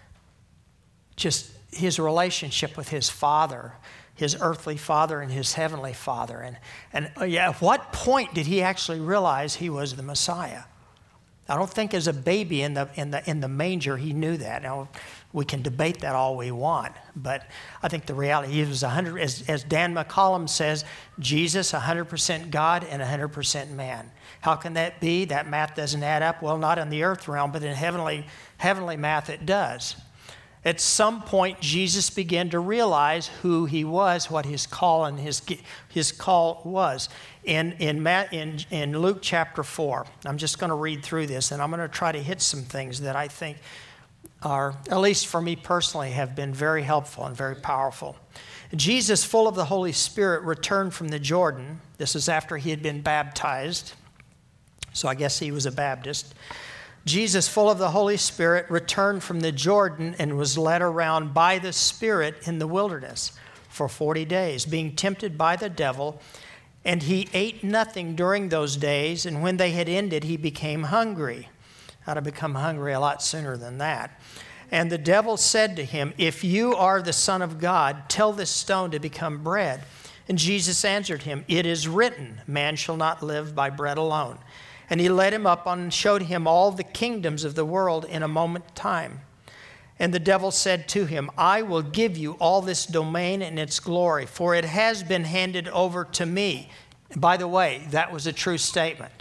Just His relationship with His Father, His earthly Father and His heavenly Father. And, and uh, yeah, at what point did He actually realize He was the Messiah? I don't think as a baby in the in the in the manger He knew that. Now we can debate that all we want, but I think the reality, He was one hundred, as, as Dan McCollum says, Jesus one hundred percent God and one hundred percent man. How can that be? That math doesn't add up. Well, not in the earth realm, but in heavenly heavenly math it does. At some point, Jesus began to realize who He was, what His call and His His call was. In in, Matt, in in Luke chapter four, I'm just going to read through this, and I'm going to try to hit some things that I think are, at least for me personally, have been very helpful and very powerful. Jesus, full of the Holy Spirit, returned from the Jordan. This is after He had been baptized, so I guess He was a Baptist. Jesus, full of the Holy Spirit, returned from the Jordan and was led around by the Spirit in the wilderness for forty days, being tempted by the devil. And He ate nothing during those days, and when they had ended, He became hungry. I'd have become hungry a lot sooner than that. And the devil said to Him, if you are the Son of God, tell this stone to become bread. And Jesus answered Him, it is written, man shall not live by bread alone. And He led Him up and showed Him all the kingdoms of the world in a moment of time. And the devil said to Him, I will give you all this domain and its glory, for it has been handed over to me. And by the way, that was a true statement.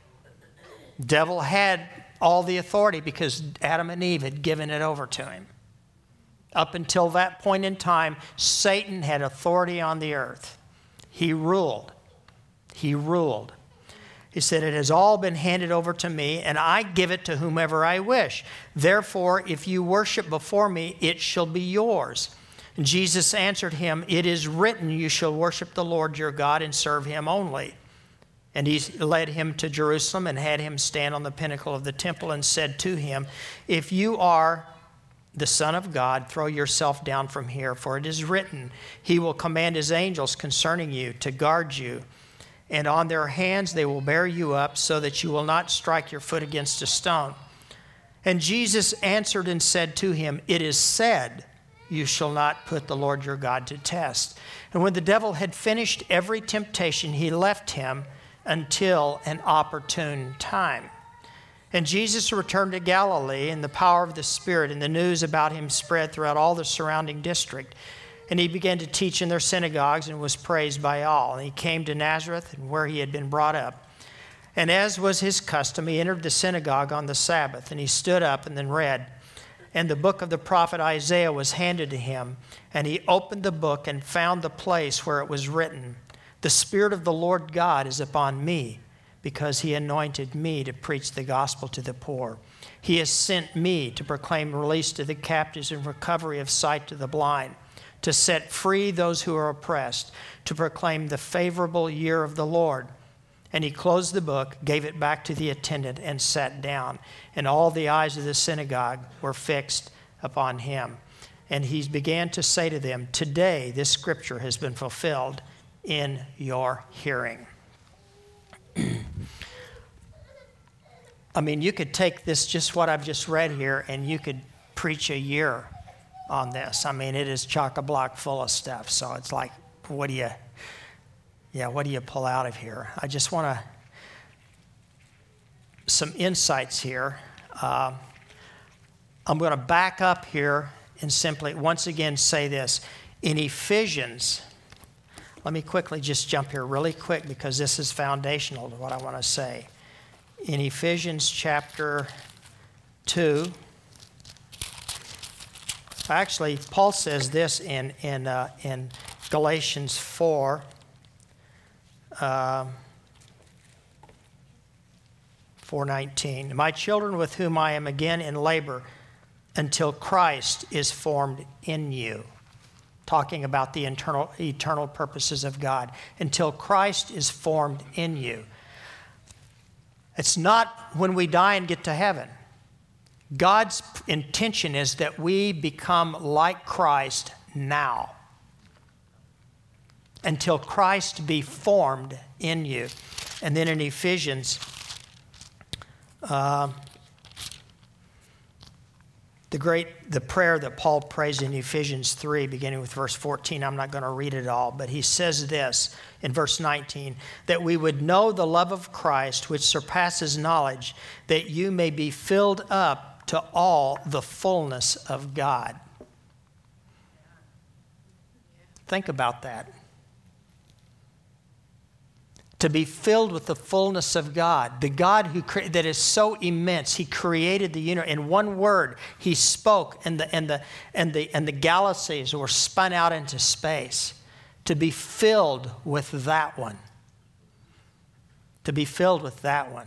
Devil had all the authority because Adam and Eve had given it over to him. Up until that point in time, Satan had authority on the earth. He ruled. He ruled. He said, it has all been handed over to me, and I give it to whomever I wish. Therefore, if you worship before me, it shall be yours. And Jesus answered him, it is written, you shall worship the Lord your God and serve him only. And he led him to Jerusalem and had him stand on the pinnacle of the temple and said to him, if you are the Son of God, throw yourself down from here, for it is written, he will command his angels concerning you to guard you. And on their hands they will bear you up so that you will not strike your foot against a stone. And Jesus answered and said to him, it is said, you shall not put the Lord your God to test. And when the devil had finished every temptation, he left him until an opportune time. And Jesus returned to Galilee in the power of the Spirit, and the news about him spread throughout all the surrounding district. And he began to teach in their synagogues and was praised by all. And he came to Nazareth, where he had been brought up. And as was his custom, he entered the synagogue on the Sabbath, and he stood up and then read. And the book of the prophet Isaiah was handed to him. And he opened the book and found the place where it was written, the Spirit of the Lord God is upon me, because he anointed me to preach the gospel to the poor. He has sent me to proclaim release to the captives and recovery of sight to the blind, to set free those who are oppressed, to proclaim the favorable year of the Lord. And he closed the book, gave it back to the attendant, and sat down. And all the eyes of the synagogue were fixed upon him. And he began to say to them, today this scripture has been fulfilled in your hearing. I mean, you could take this, just what I've just read here, and you could preach a year on this. I mean, it is chock-a-block full of stuff. So it's like, what do you, yeah, what do you pull out of here? I just want to, some insights here. Uh, I'm going to back up here and simply, once again, say this. In Ephesians, let me quickly just jump here really quick because this is foundational to what I want to say. In Ephesians chapter two, actually, Paul says this in in uh, in Galatians four, uh, four nineteen. My children, with whom I am again in labor, until Christ is formed in you. Talking about the internal, eternal purposes of God. Until Christ is formed in you. It's not when we die and get to heaven. God's intention is that we become like Christ now. Until Christ be formed in you. And then in Ephesians, uh, the great, the prayer that Paul prays in Ephesians three, beginning with verse fourteen, I'm not going to read it all, but he says this in verse nineteen, that we would know the love of Christ, which surpasses knowledge, that you may be filled up to all the fullness of God. Think about that. To be filled with the fullness of God. The God who cre- that is so immense. He created the universe. In one word, he spoke, and the and the and the and the galaxies were spun out into space. To be filled with that one. To be filled with that one.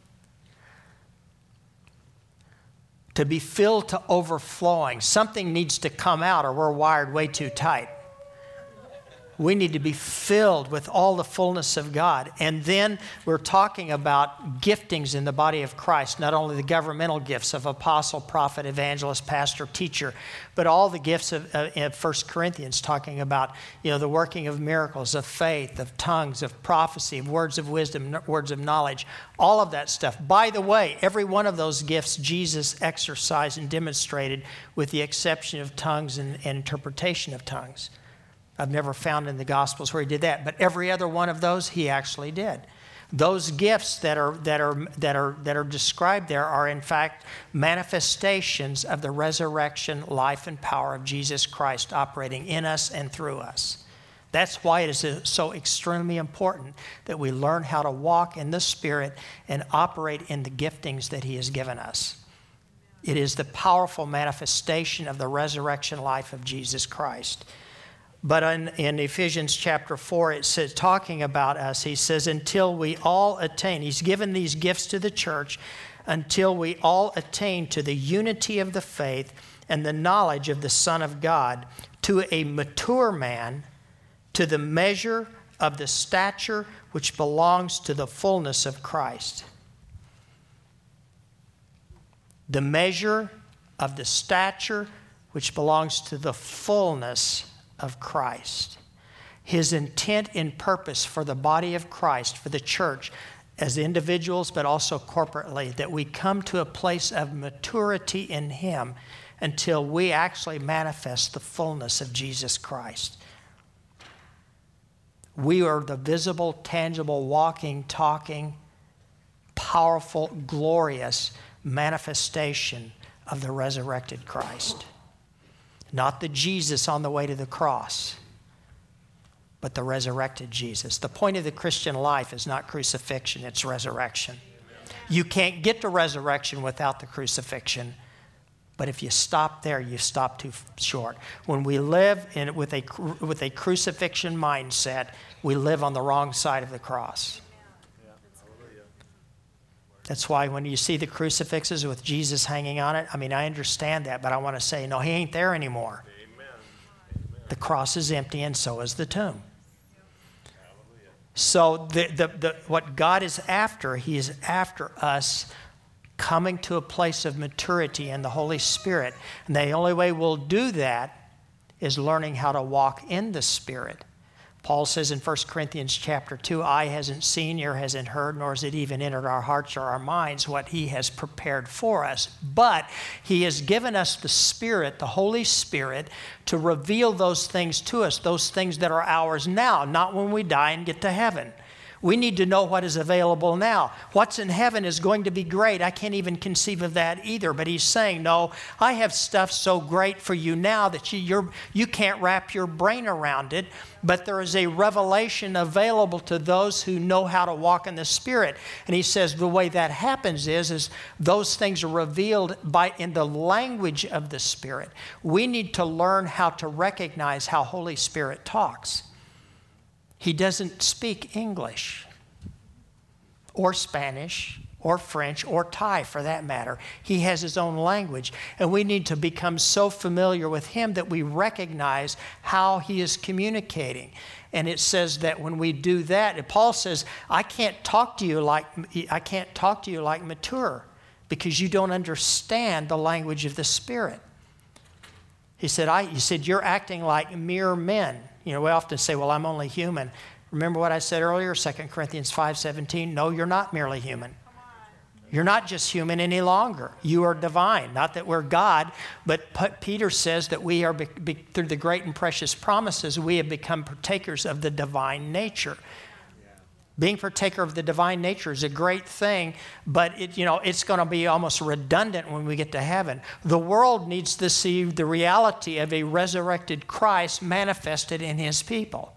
To be filled to overflowing. Something needs to come out, or we're wired way too tight. We need to be filled with all the fullness of God. And then we're talking about giftings in the body of Christ, not only the governmental gifts of apostle, prophet, evangelist, pastor, teacher, but all the gifts of, uh, in First Corinthians, talking about, you know, the working of miracles, of faith, of tongues, of prophecy, of words of wisdom, words of knowledge, all of that stuff. By the way, every one of those gifts Jesus exercised and demonstrated, with the exception of tongues and, and interpretation of tongues. I've never found in the Gospels where he did that, but every other one of those he actually did. Those gifts that are that are that are that are described there are in fact manifestations of the resurrection, life, and power of Jesus Christ operating in us and through us. That's why it is so extremely important that we learn how to walk in the Spirit and operate in the giftings that he has given us. It is the powerful manifestation of the resurrection life of Jesus Christ. But in, in Ephesians chapter four, it says, talking about us, he says, until we all attain, he's given these gifts to the church, until we all attain to the unity of the faith and the knowledge of the Son of God, to a mature man, to the measure of the stature which belongs to the fullness of Christ. The measure of the stature which belongs to the fullness of Christ. His intent and purpose for the body of Christ, for the church, as individuals but also corporately, that we come to a place of maturity in Him until we actually manifest the fullness of Jesus Christ. We are the visible, tangible, walking, talking, powerful, glorious manifestation of the resurrected Christ. Not the Jesus on the way to the cross, but the resurrected Jesus. The point of the Christian life is not crucifixion, it's resurrection. You can't get to resurrection without the crucifixion, but if you stop there, you stop too short. When we live in, with, a, with a crucifixion mindset, we live on the wrong side of the cross. That's why when you see the crucifixes with Jesus hanging on it, I mean, I understand that, but I want to say, no, He ain't there anymore. Amen. The cross is empty, and so is the tomb. So the, the, the, what God is after, He is after us coming to a place of maturity in the Holy Spirit. And the only way we'll do that is learning how to walk in the Spirit. Paul says in First Corinthians chapter two, eye hasn't seen, ear hasn't heard, nor has it even entered our hearts or our minds what He has prepared for us. But He has given us the Spirit, the Holy Spirit, to reveal those things to us, those things that are ours now, not when we die and get to heaven. We need to know what is available now. What's in heaven is going to be great. I can't even conceive of that either. But He's saying, no, I have stuff so great for you now that you you're, you can't wrap your brain around it. But there is a revelation available to those who know how to walk in the Spirit. And He says the way that happens is, is those things are revealed by in the language of the Spirit. We need to learn how to recognize how Holy Spirit talks. He doesn't speak English or Spanish or French or Thai for that matter. He has His own language. And we need to become so familiar with Him that we recognize how He is communicating. And it says that when we do that, and Paul says, I can't talk to you like I can't talk to you like mature because you don't understand the language of the Spirit. He said, I, he said, you're acting like mere men. You know, we often say, well, I'm only human. Remember what I said earlier, Second Corinthians five seventeen? No, you're not merely human. You're not just human any longer. You are divine. Not that we're God, but Peter says that we are, be, be, through the great and precious promises, we have become partakers of the divine nature. Being partaker of the divine nature is a great thing, but it, you know, it's going to be almost redundant when we get to heaven. The world needs to see the reality of a resurrected Christ manifested in His people.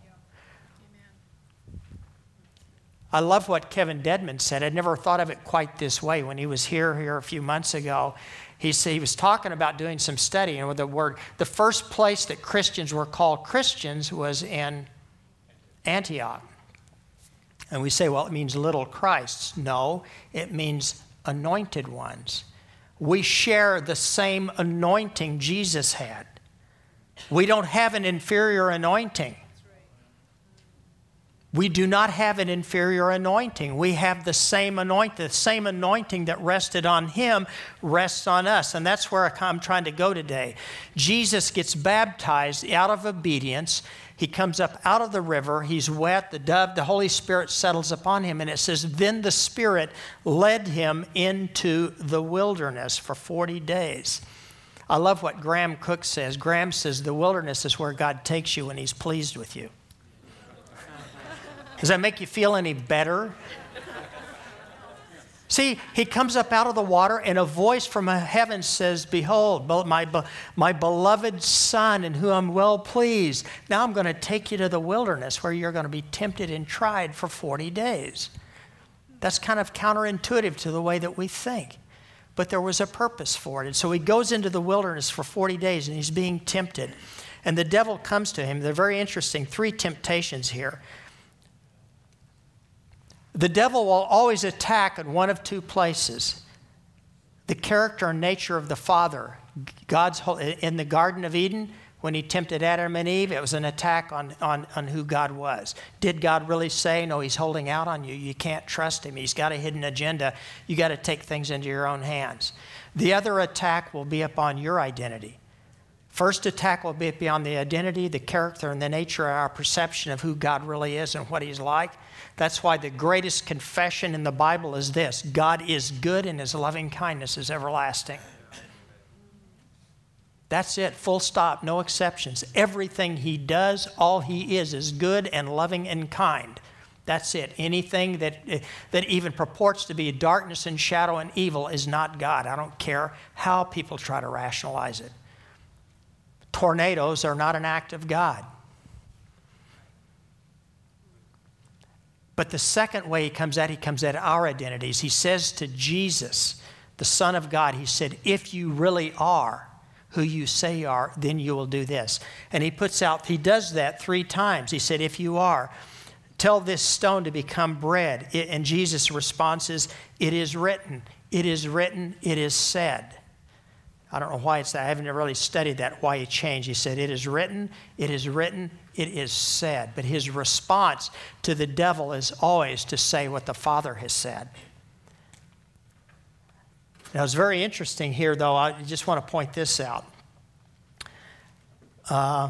I love what Kevin Dedman said. I'd never thought of it quite this way when he was here here a few months ago. He said he was talking about doing some study, and with the word, the first place that Christians were called Christians was in Antioch. And we say, well, it means little Christs. No, it means anointed ones. We share the same anointing Jesus had. We don't have an inferior anointing. We do not have an inferior anointing. We have the same anointing. The same anointing that rested on Him rests on us. And that's where I'm trying to go today. Jesus gets baptized out of obedience. He comes up out of the river. He's wet. The dove, the Holy Spirit settles upon Him. And it says, then the Spirit led Him into the wilderness for forty days. I love what Graham Cook says. Graham says, the wilderness is where God takes you when He's pleased with you. Does that make you feel any better? See, He comes up out of the water, and a voice from heaven says, behold, my, my beloved Son, in whom I'm well pleased. Now I'm going to take you to the wilderness where you're going to be tempted and tried for forty days. That's kind of counterintuitive to the way that we think. But there was a purpose for it. And so He goes into the wilderness for forty days, and He's being tempted. And the devil comes to him. They're very interesting. Three temptations here. The devil will always attack in one of two places. The character and nature of the Father. God's whole, in the Garden of Eden, when he tempted Adam and Eve, it was an attack on, on, on who God was. Did God really say, no, he's holding out on you. You can't trust him. He's got a hidden agenda. You got to take things into your own hands. The other attack will be upon your identity. First attack will be beyond the identity, the character, and the nature of our perception of who God really is and what he's like. That's why the greatest confession in the Bible is this: God is good and his loving kindness is everlasting. That's it, full stop, no exceptions. Everything he does, all he is, is good and loving and kind. That's it. Anything that, that even purports to be darkness and shadow and evil is not God. I don't care how people try to rationalize it. Tornadoes are not an act of God. But the second way he comes at, he comes at our identities. He says to Jesus, the Son of God, he said, if you really are who you say you are, then you will do this. And he puts out, he does that three times. He said, if you are, tell this stone to become bread. It, and Jesus' response is, it is written, it is written, it is said. I don't know why it's that. I haven't really studied that, why he changed. He said, it is written, it is written, it is said. But his response to the devil is always to say what the Father has said. Now, it's very interesting here, though. I just want to point this out. Uh,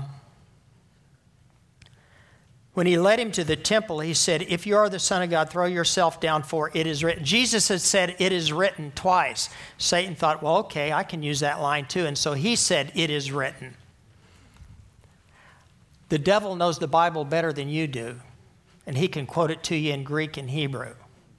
when he led him to the temple, he said, if you are the Son of God, throw yourself down, for it is written. Jesus had said, it is written twice. Satan thought, well, okay, I can use that line too. And so he said, it is written. The devil knows the Bible better than you do, and he can quote it to you in Greek and Hebrew.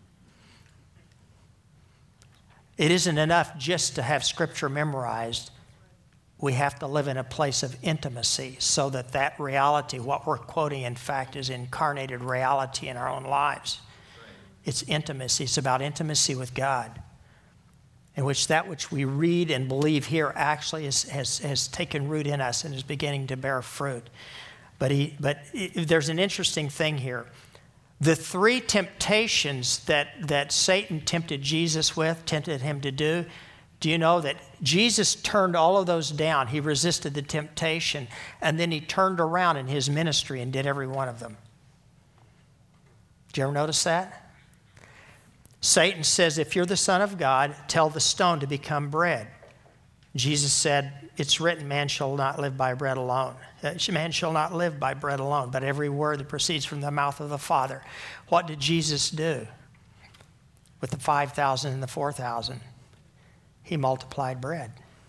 It isn't enough just to have Scripture memorized. We have to live in a place of intimacy so that that reality, what we're quoting, in fact, is incarnated reality in our own lives. It's intimacy. It's about intimacy with God, in which that which we read and believe here actually is, has, has taken root in us and is beginning to bear fruit. But, he, but it, there's an interesting thing here. The three temptations that, that Satan tempted Jesus with, tempted him to do, do you know that Jesus turned all of those down? He resisted the temptation, and then he turned around in his ministry and did every one of them. Did you ever notice that? Satan says, if you're the Son of God, tell the stone to become bread. Jesus said, it's written, man shall not live by bread alone. Man shall not live by bread alone, but every word that proceeds from the mouth of the Father. What did Jesus do with the five thousand and the four thousand? He multiplied bread.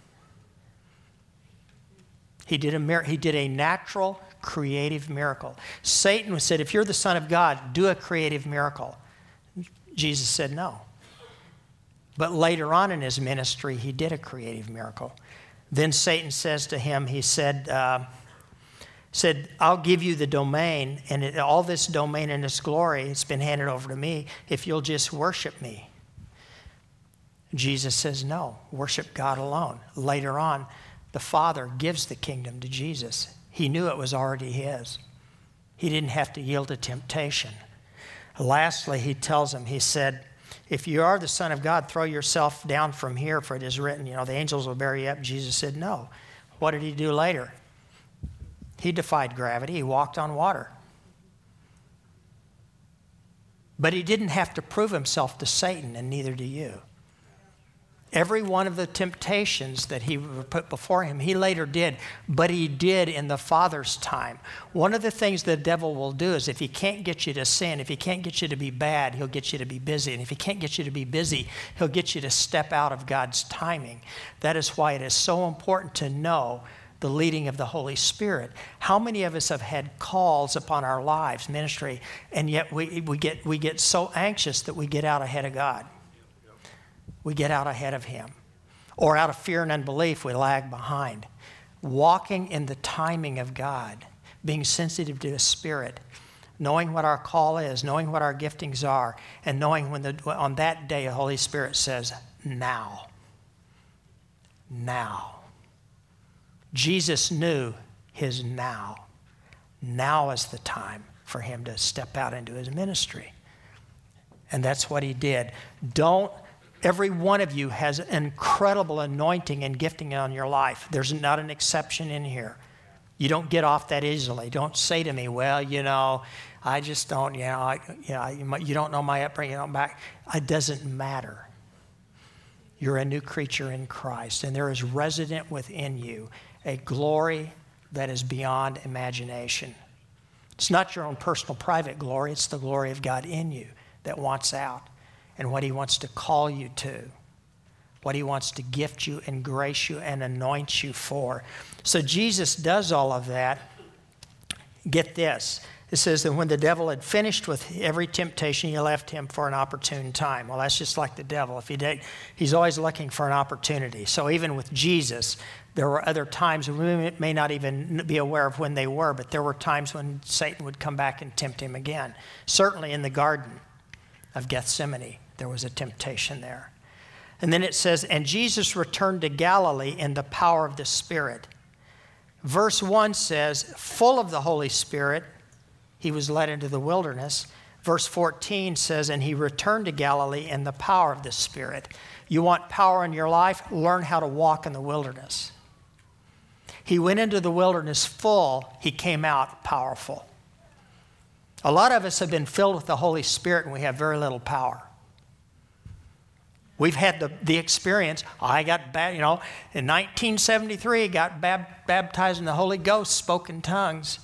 He did a, he did a natural, creative miracle. Satan said, if you're the Son of God, do a creative miracle. Jesus said no. But later on in his ministry, he did a creative miracle. Then Satan says to him, he said, uh, said, I'll give you the domain, and it, all this domain and its glory, it's been handed over to me, if you'll just worship me. Jesus says, no, worship God alone. Later on, the Father gives the kingdom to Jesus. He knew it was already his. He didn't have to yield to temptation. Lastly, he tells him, he said, if you are the Son of God, throw yourself down from here, for it is written, you know, the angels will bear you up. Jesus said, no. What did he do later? He defied gravity. He walked on water. But he didn't have to prove himself to Satan, and neither do you. Every one of the temptations that he put before him, he later did, but he did in the Father's time. One of the things the devil will do is if he can't get you to sin, if he can't get you to be bad, he'll get you to be busy. And if he can't get you to be busy, he'll get you to step out of God's timing. That is why it is so important to know the leading of the Holy Spirit. How many of us have had calls upon our lives, ministry, and yet we, we, get, we get so anxious that we get out ahead of God. We get out ahead of him. Or out of fear and unbelief, we lag behind. Walking in the timing of God, being sensitive to his Spirit, knowing what our call is, knowing what our giftings are, and knowing when the, on that day the Holy Spirit says, now. Now. Jesus knew his now. Now is the time for him to step out into his ministry. And that's what he did. Don't, every one of you has an incredible anointing and gifting on your life. There's not an exception in here. You don't get off that easily. Don't say to me, well, you know, I just don't, you know, I, you, know, you, might, you don't know my upbringing, you don't back. It doesn't matter. You're a new creature in Christ, and there is resident within you a glory that is beyond imagination. It's not your own personal private glory. It's the glory of God in you that wants out, and what he wants to call you to, what he wants to gift you and grace you and anoint you for. So Jesus does all of that. Get this. It says that when the devil had finished with every temptation, he left him for an opportune time. Well, that's just like the devil. If he did, he's always looking for an opportunity. So even with Jesus, there were other times, we may not even be aware of when they were, but there were times when Satan would come back and tempt him again. Certainly in the Garden of Gethsemane, there was a temptation there. And then it says, and Jesus returned to Galilee in the power of the Spirit. Verse one says, full of the Holy Spirit, he was led into the wilderness. Verse fourteen says, and he returned to Galilee in the power of the Spirit. You want power in your life? Learn how to walk in the wilderness. He went into the wilderness full. He came out powerful. A lot of us have been filled with the Holy Spirit and we have very little power. We've had the, the experience. I got, bad, you know, in nineteen seventy-three, got bab, baptized in the Holy Ghost, spoke in tongues.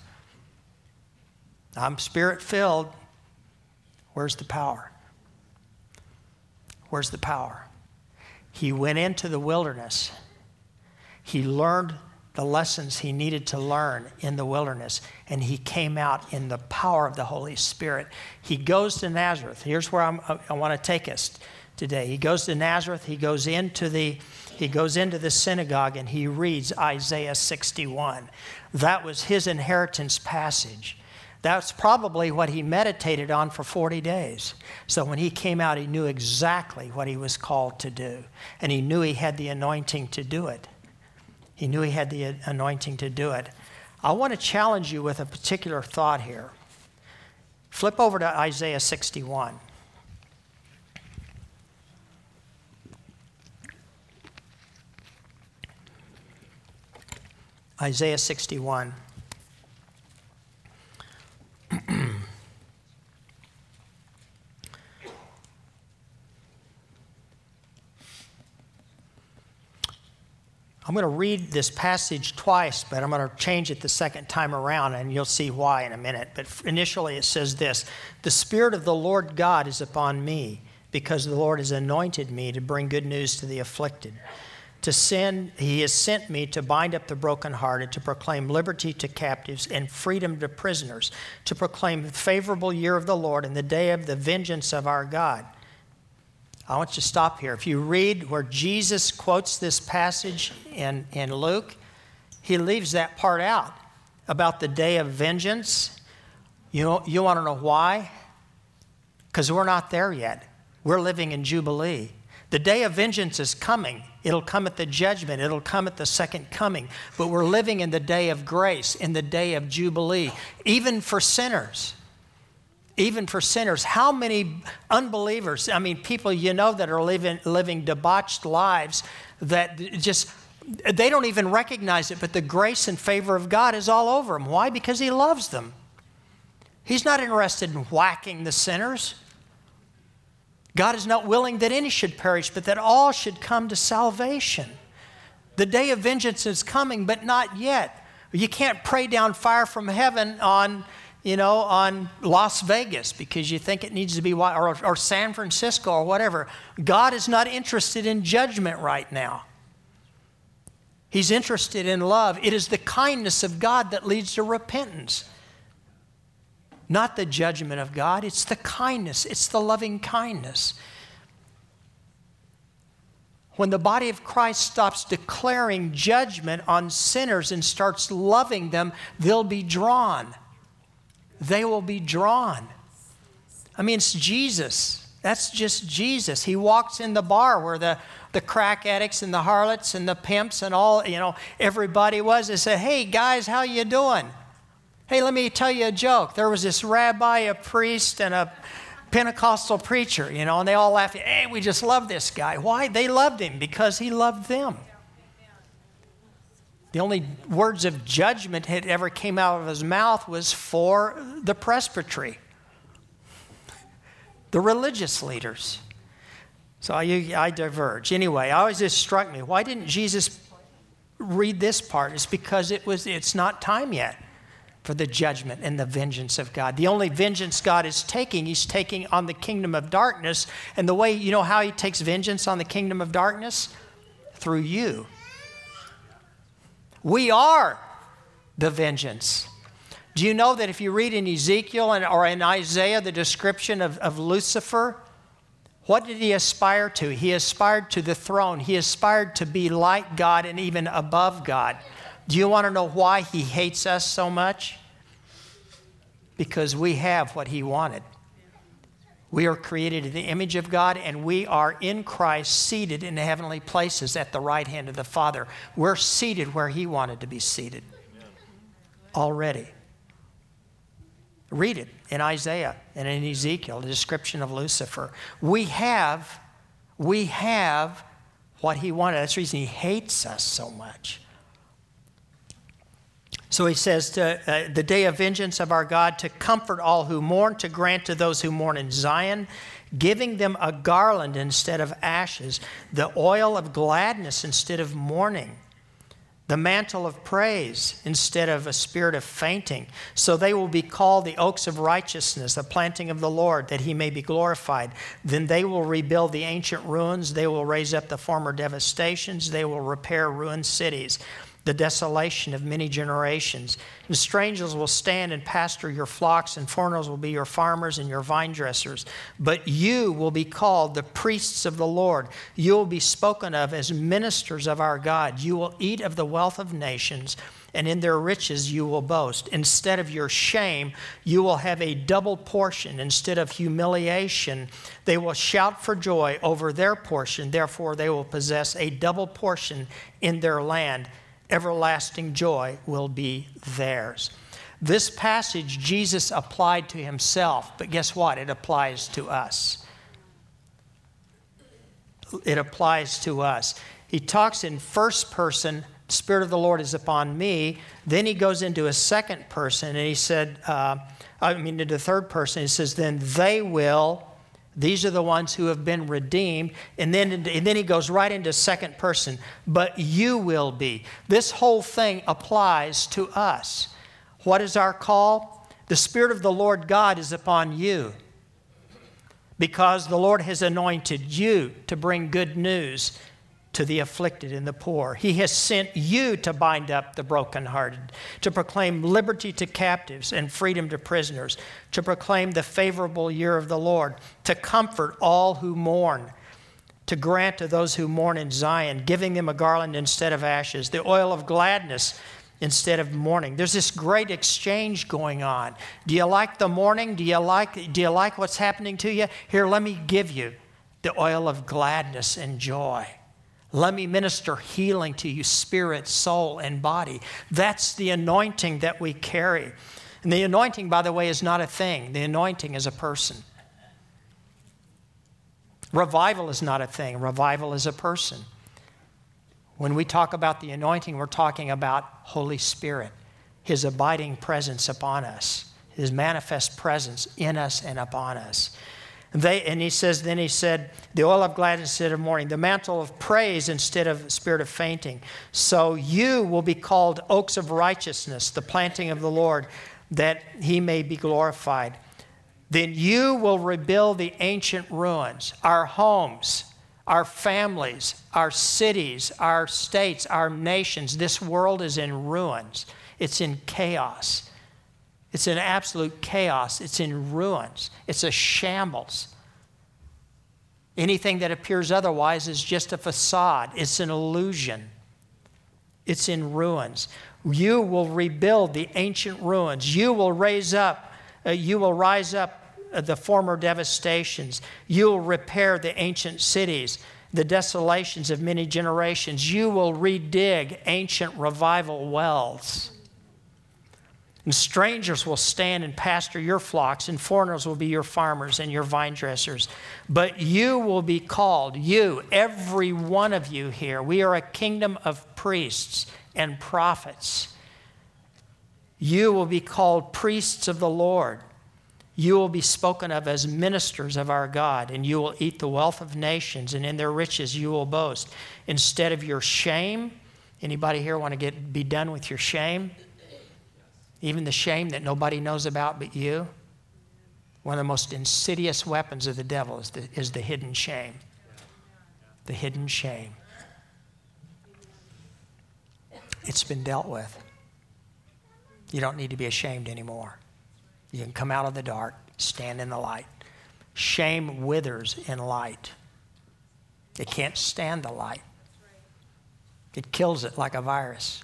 I'm Spirit-filled. Where's the power? Where's the power? He went into the wilderness. He learned the lessons he needed to learn in the wilderness, and he came out in the power of the Holy Spirit. He goes to Nazareth. Here's where I'm, I want to take us today. He goes to Nazareth. He goes into the he goes into the synagogue and he reads Isaiah sixty-one. That was his inheritance passage. That's probably what he meditated on for forty days. So when he came out, he knew exactly what he was called to do. And he knew he had the anointing to do it. He knew he had the anointing to do it. I want to challenge you with a particular thought here. Flip over to Isaiah sixty-one. Isaiah sixty-one. I'm going to read this passage twice, but I'm going to change it the second time around, and you'll see why in a minute. But initially it says this: the Spirit of the Lord God is upon me, because the Lord has anointed me to bring good news to the afflicted. To send, he has sent me to bind up the brokenhearted, to proclaim liberty to captives and freedom to prisoners, to proclaim the favorable year of the Lord and the day of the vengeance of our God. I want you to stop here. If you read where Jesus quotes this passage in, in Luke, he leaves that part out about the day of vengeance. You know, you want to know why? Because we're not there yet. We're living in Jubilee. The day of vengeance is coming. It'll come at the judgment. It'll come at the second coming. But we're living in the day of grace, in the day of Jubilee, even for sinners. Even for sinners. How many unbelievers, I mean, people you know that are living, living debauched lives that just, they don't even recognize it, but the grace and favor of God is all over them. Why? Because he loves them. He's not interested in whacking the sinners. God is not willing that any should perish, but that all should come to salvation. The day of vengeance is coming, but not yet. You can't pray down fire from heaven on, you know, on Las Vegas because you think it needs to be, or, or San Francisco or whatever. God is not interested in judgment right now. He's interested in love. It is the kindness of God that leads to repentance. Not the judgment of God, it's the kindness, it's the loving kindness. When the body of Christ stops declaring judgment on sinners and starts loving them, they'll be drawn. They will be drawn. I mean, it's Jesus. That's just Jesus. He walks in the bar where the, the crack addicts and the harlots and the pimps and all, you know, everybody was. They said, hey, guys, how you doing? Hey, let me tell you a joke. There was this rabbi, a priest, and a Pentecostal preacher, you know, and they all laughed. Hey, we just love this guy. Why? They loved him because he loved them. The only words of judgment that ever came out of his mouth was for the presbytery, the religious leaders. So I, I diverge. Anyway, I always just struck me. Why didn't Jesus read this part? It's because it was. It's not time yet for the judgment and the vengeance of God. The only vengeance God is taking, he's taking on the kingdom of darkness. And the way, you know how he takes vengeance on the kingdom of darkness? Through you. We are the vengeance. Do you know that if you read in Ezekiel and, or in Isaiah the description of, of Lucifer, what did he aspire to? He aspired to the throne. He aspired to be like God and even above God. Do you want to know why he hates us so much? Because we have what he wanted. We are created in the image of God, and we are in Christ seated in the heavenly places at the right hand of the Father. We're seated where he wanted to be seated already. Read it in Isaiah and in Ezekiel, the description of Lucifer. We have, we have what he wanted. That's the reason he hates us so much. So he says, to, uh, the day of vengeance of our God, to comfort all who mourn, to grant to those who mourn in Zion, giving them a garland instead of ashes, the oil of gladness instead of mourning, the mantle of praise instead of a spirit of fainting. So they will be called the oaks of righteousness, the planting of the Lord, that he may be glorified. Then they will rebuild the ancient ruins. They will raise up the former devastations. They will repair ruined cities, the desolation of many generations. And strangers will stand and pasture your flocks, and foreigners will be your farmers and your vine dressers. But you will be called the priests of the Lord. You will be spoken of as ministers of our God. You will eat of the wealth of nations, and in their riches you will boast. Instead of your shame, you will have a double portion. Instead of humiliation, they will shout for joy over their portion. Therefore, they will possess a double portion in their land. Everlasting joy will be theirs. This passage Jesus applied to himself, but guess what? It applies to us. It applies to us. He talks in first person, the Spirit of the Lord is upon me. Then he goes into a second person, and he said, uh, I mean, into the third person, he says, then they will. These are the ones who have been redeemed. And then, and then he goes right into second person. But you will be. This whole thing applies to us. What is our call? The Spirit of the Lord God is upon you, because the Lord has anointed you to bring good news to the afflicted and the poor. He has sent you to bind up the brokenhearted, to proclaim liberty to captives and freedom to prisoners, to proclaim the favorable year of the Lord, to comfort all who mourn, to grant to those who mourn in Zion, giving them a garland instead of ashes, the oil of gladness instead of mourning. There's this great exchange going on. Do you like the mourning? Do you like, do you like what's happening to you? Here, let me give you the oil of gladness and joy. Let me minister healing to you, spirit, soul, and body. That's the anointing that we carry. And the anointing, by the way, is not a thing. The anointing is a person. Revival is not a thing. Revival is a person. When we talk about the anointing, we're talking about Holy Spirit, his abiding presence upon us, his manifest presence in us and upon us. They, and he says, then he said, the oil of gladness instead of mourning, the mantle of praise instead of spirit of fainting. So you will be called oaks of righteousness, the planting of the Lord, that he may be glorified. Then you will rebuild the ancient ruins, our homes, our families, our cities, our states, our nations. This world is in ruins. It's in chaos. It's in absolute chaos. It's in ruins. It's a shambles. Anything that appears otherwise is just a facade. It's an illusion. It's in ruins. You will rebuild the ancient ruins. You will raise up, uh, you will rise up the former devastations. You'll repair the ancient cities, the desolations of many generations. You will redig ancient revival wells. And strangers will stand and pasture your flocks, and foreigners will be your farmers and your vine dressers. But you will be called, you, every one of you here. We are a kingdom of priests and prophets. You will be called priests of the Lord. You will be spoken of as ministers of our God, and you will eat the wealth of nations, and in their riches you will boast. Instead of your shame, anybody here want to get be done with your shame? Even the shame that nobody knows about but you? One of the most insidious weapons of the devil is the, is the hidden shame. The hidden shame. It's been dealt with. You don't need to be ashamed anymore. You can come out of the dark, stand in the light. Shame withers in light. It can't stand the light. It kills it like a virus.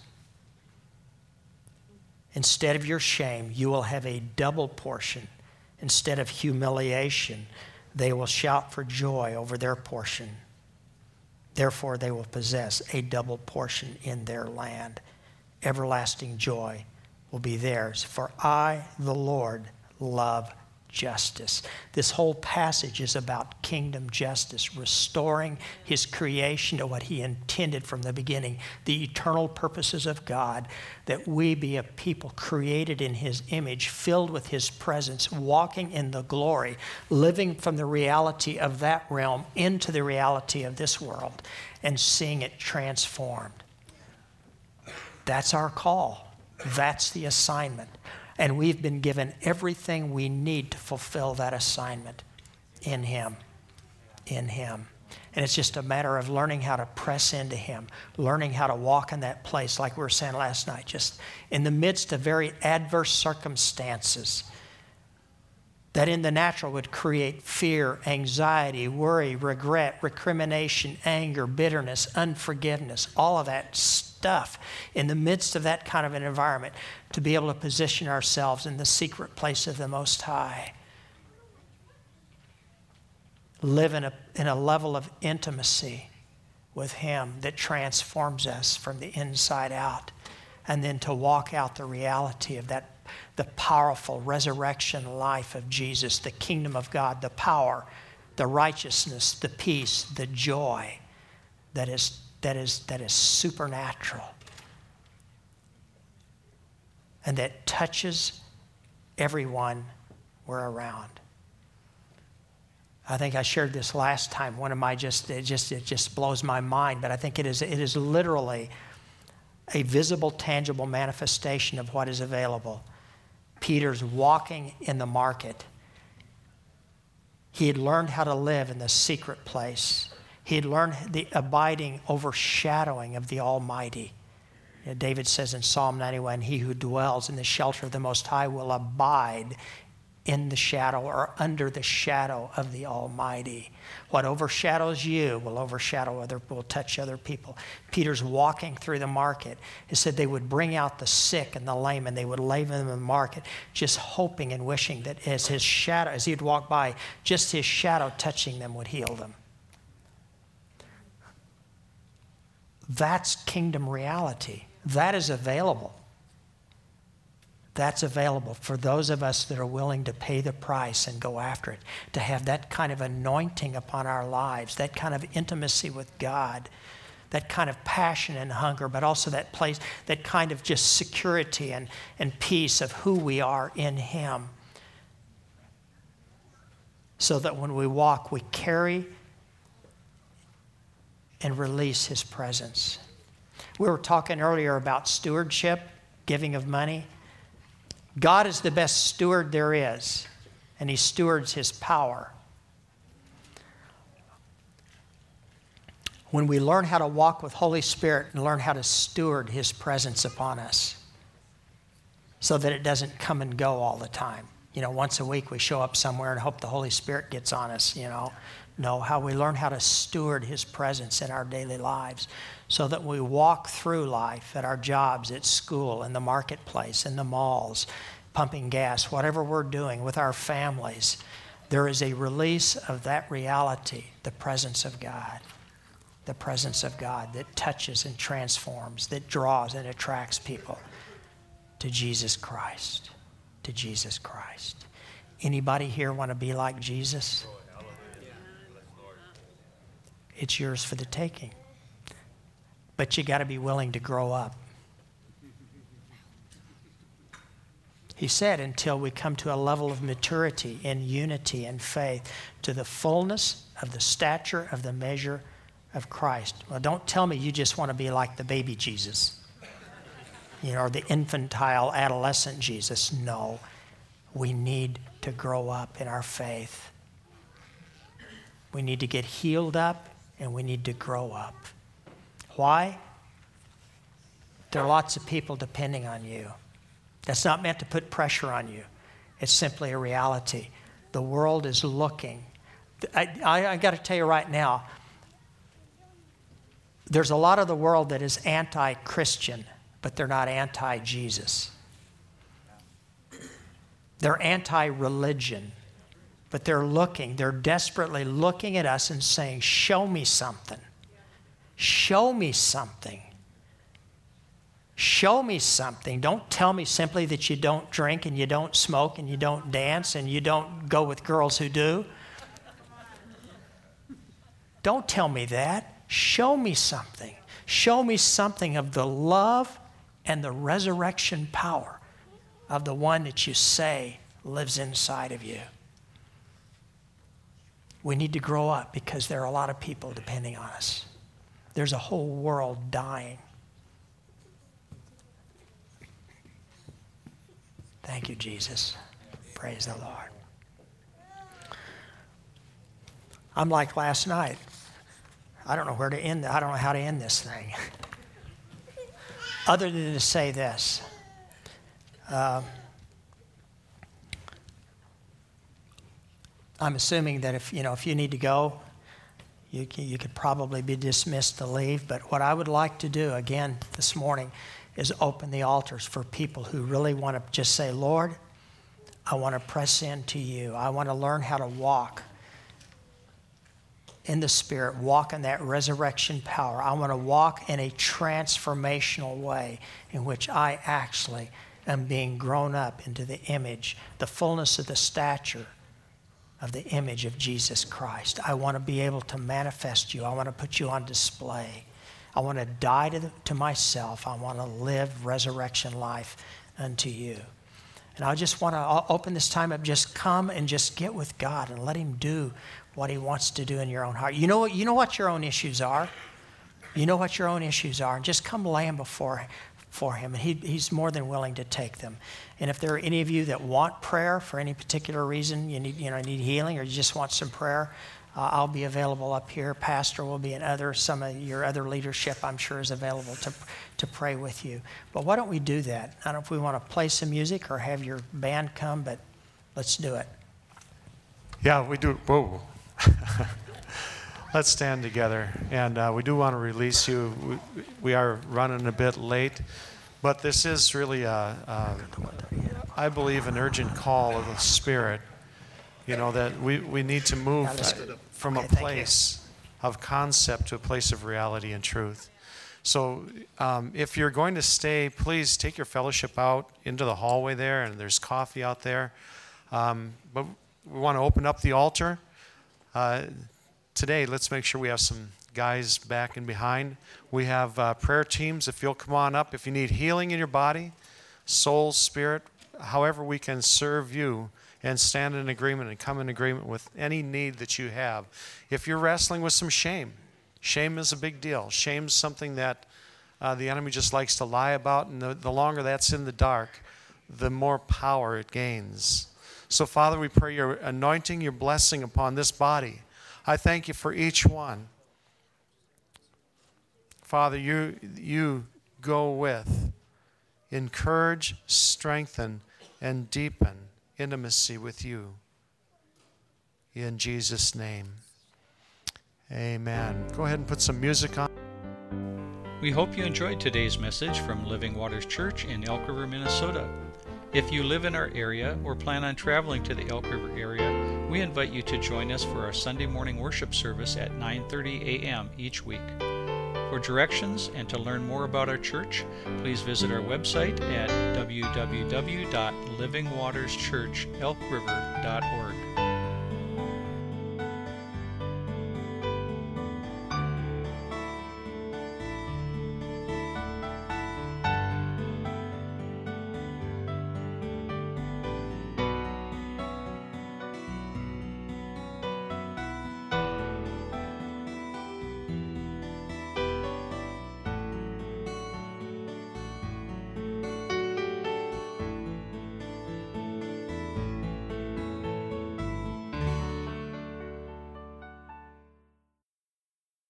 Instead of your shame, you will have a double portion. Instead of humiliation, they will shout for joy over their portion. Therefore, they will possess a double portion in their land. Everlasting joy will be theirs. For I, the Lord, love justice. This whole passage is about kingdom justice, restoring his creation to what he intended from the beginning, the eternal purposes of God, that we be a people created in his image, filled with his presence, walking in the glory, living from the reality of that realm into the reality of this world, and seeing it transformed. That's our call. That's the assignment. And we've been given everything we need to fulfill that assignment in him. In him. And it's just a matter of learning how to press into him, learning how to walk in that place, like we were saying last night, just in the midst of very adverse circumstances that in the natural would create fear, anxiety, worry, regret, recrimination, anger, bitterness, unforgiveness, all of that stuff. In the midst of that kind of an environment, to be able to position ourselves in the secret place of the Most High. Live in a, in a level of intimacy with him that transforms us from the inside out. And then to walk out the reality of that, the powerful resurrection life of Jesus, the kingdom of God, the power, the righteousness, the peace, the joy that is, that is, that is supernatural. And that touches everyone we're around. I think I shared this last time. One of my just it just it just blows my mind, but I think it is it is literally a visible, tangible manifestation of what is available. Peter's walking in the market. He had learned how to live in the secret place. He had learned the abiding overshadowing of the Almighty. David says in Psalm ninety-one, he who dwells in the shelter of the Most High will abide in the shadow or under the shadow of the Almighty. What overshadows you will overshadow other, will touch other people. Peter's walking through the market. He said they would bring out the sick and the lame and they would lay them in the market, just hoping and wishing that as his shadow, as he'd walk by, just his shadow touching them would heal them. That's kingdom reality. That is available. That's available for those of us that are willing to pay the price and go after it, to have that kind of anointing upon our lives, that kind of intimacy with God, that kind of passion and hunger, but also that place, that kind of just security and, and peace of who we are in him. So that when we walk, we carry and release his presence. We were talking earlier about stewardship, giving of money. God is the best steward there is, and he stewards his power. When we learn how to walk with Holy Spirit and learn how to steward his presence upon us so that it doesn't come and go all the time. You know, once a week we show up somewhere and hope the Holy Spirit gets on us, you know. No, how we learn how to steward his presence in our daily lives so that we walk through life at our jobs, at school, in the marketplace, in the malls, pumping gas, whatever we're doing with our families, there is a release of that reality, the presence of God. The presence of God that touches and transforms, that draws and attracts people to Jesus Christ. To Jesus Christ. Anybody here want to be like Jesus? It's yours for the taking. But you got to be willing to grow up. He said, until we come to a level of maturity in unity and faith, to the fullness of the stature of the measure of Christ. Well, don't tell me you just want to be like the baby Jesus, you know, or the infantile adolescent Jesus. No, we need to grow up in our faith. We need to get healed up, and we need to grow up. Why? There are lots of people depending on you. That's not meant to put pressure on you. It's simply a reality. The world is looking. I, I, I got to tell you right now, there's a lot of the world that is anti-Christian, but they're not anti-Jesus. They're anti-religion, but they're looking, they're desperately looking at us and saying, show me something. Show me something. Show me something. Don't tell me simply that you don't drink and you don't smoke and you don't dance and you don't go with girls who do. Don't tell me that. Show me something. Show me something of the love and the resurrection power of the one that you say lives inside of you. We need to grow up because there are a lot of people depending on us. There's a whole world dying. Thank you, Jesus. Praise the Lord. I'm like last night. I don't know where to end. I don't know how to end this thing. Other than to say this. Uh, I'm assuming that if you know if you need to go, you can, you could probably be dismissed to leave. But what I would like to do again this morning is open the altars for people who really want to just say, Lord, I want to press into you. I want to learn how to walk in the Spirit, walk in that resurrection power. I want to walk in a transformational way in which I actually am being grown up into the image, the fullness of the stature of the image of Jesus Christ. I want to be able to manifest you. I want to put you on display. I want to die to, the, to myself. I want to live resurrection life unto you. And I just want to open this time up. Just come and just get with God and let him do what he wants to do in your own heart. You know, you know what your own issues are. You know what your own issues are. And just come lay them before, for him. And he, he's more than willing to take them. And if there are any of you that want prayer for any particular reason, you need, you know, need healing or you just want some prayer, Uh, I'll be available up here. Pastor will be, and other, some of your other leadership, I'm sure, is available to to pray with you. But why don't we do that? I don't know if we want to play some music or have your band come, but let's do it. Yeah, we do. Whoa. Let's stand together. And uh, we do want to release you. We, we are running a bit late, but this is really, a, a, I believe, an urgent call of the Spirit. You know, that we, we need to move from okay, a place of concept to a place of reality and truth. So um, if you're going to stay, please take your fellowship out into the hallway there, and there's coffee out there. Um, but we want to open up the altar. Uh, today, let's make sure we have some guys back and behind. We have uh, prayer teams. If you'll come on up, if you need healing in your body, soul, spirit, however we can serve you, and stand in agreement and come in agreement with any need that you have. If you're wrestling with some shame, shame is a big deal. Shame's something that uh, the enemy just likes to lie about, and the, the longer that's in the dark, the more power it gains. So, Father, we pray your anointing, your blessing upon this body. I thank you for each one. Father, you, you go with, encourage, strengthen, and deepen intimacy with you. In Jesus' name, amen. Go ahead and put some music on. We hope you enjoyed today's message from Living Waters Church in Elk River, Minnesota. If you live in our area or plan on traveling to the Elk River area, we invite you to join us for our Sunday morning worship service at nine thirty a m each week. For directions and to learn more about our church, please visit our website at w w w dot living waters church elk river dot org.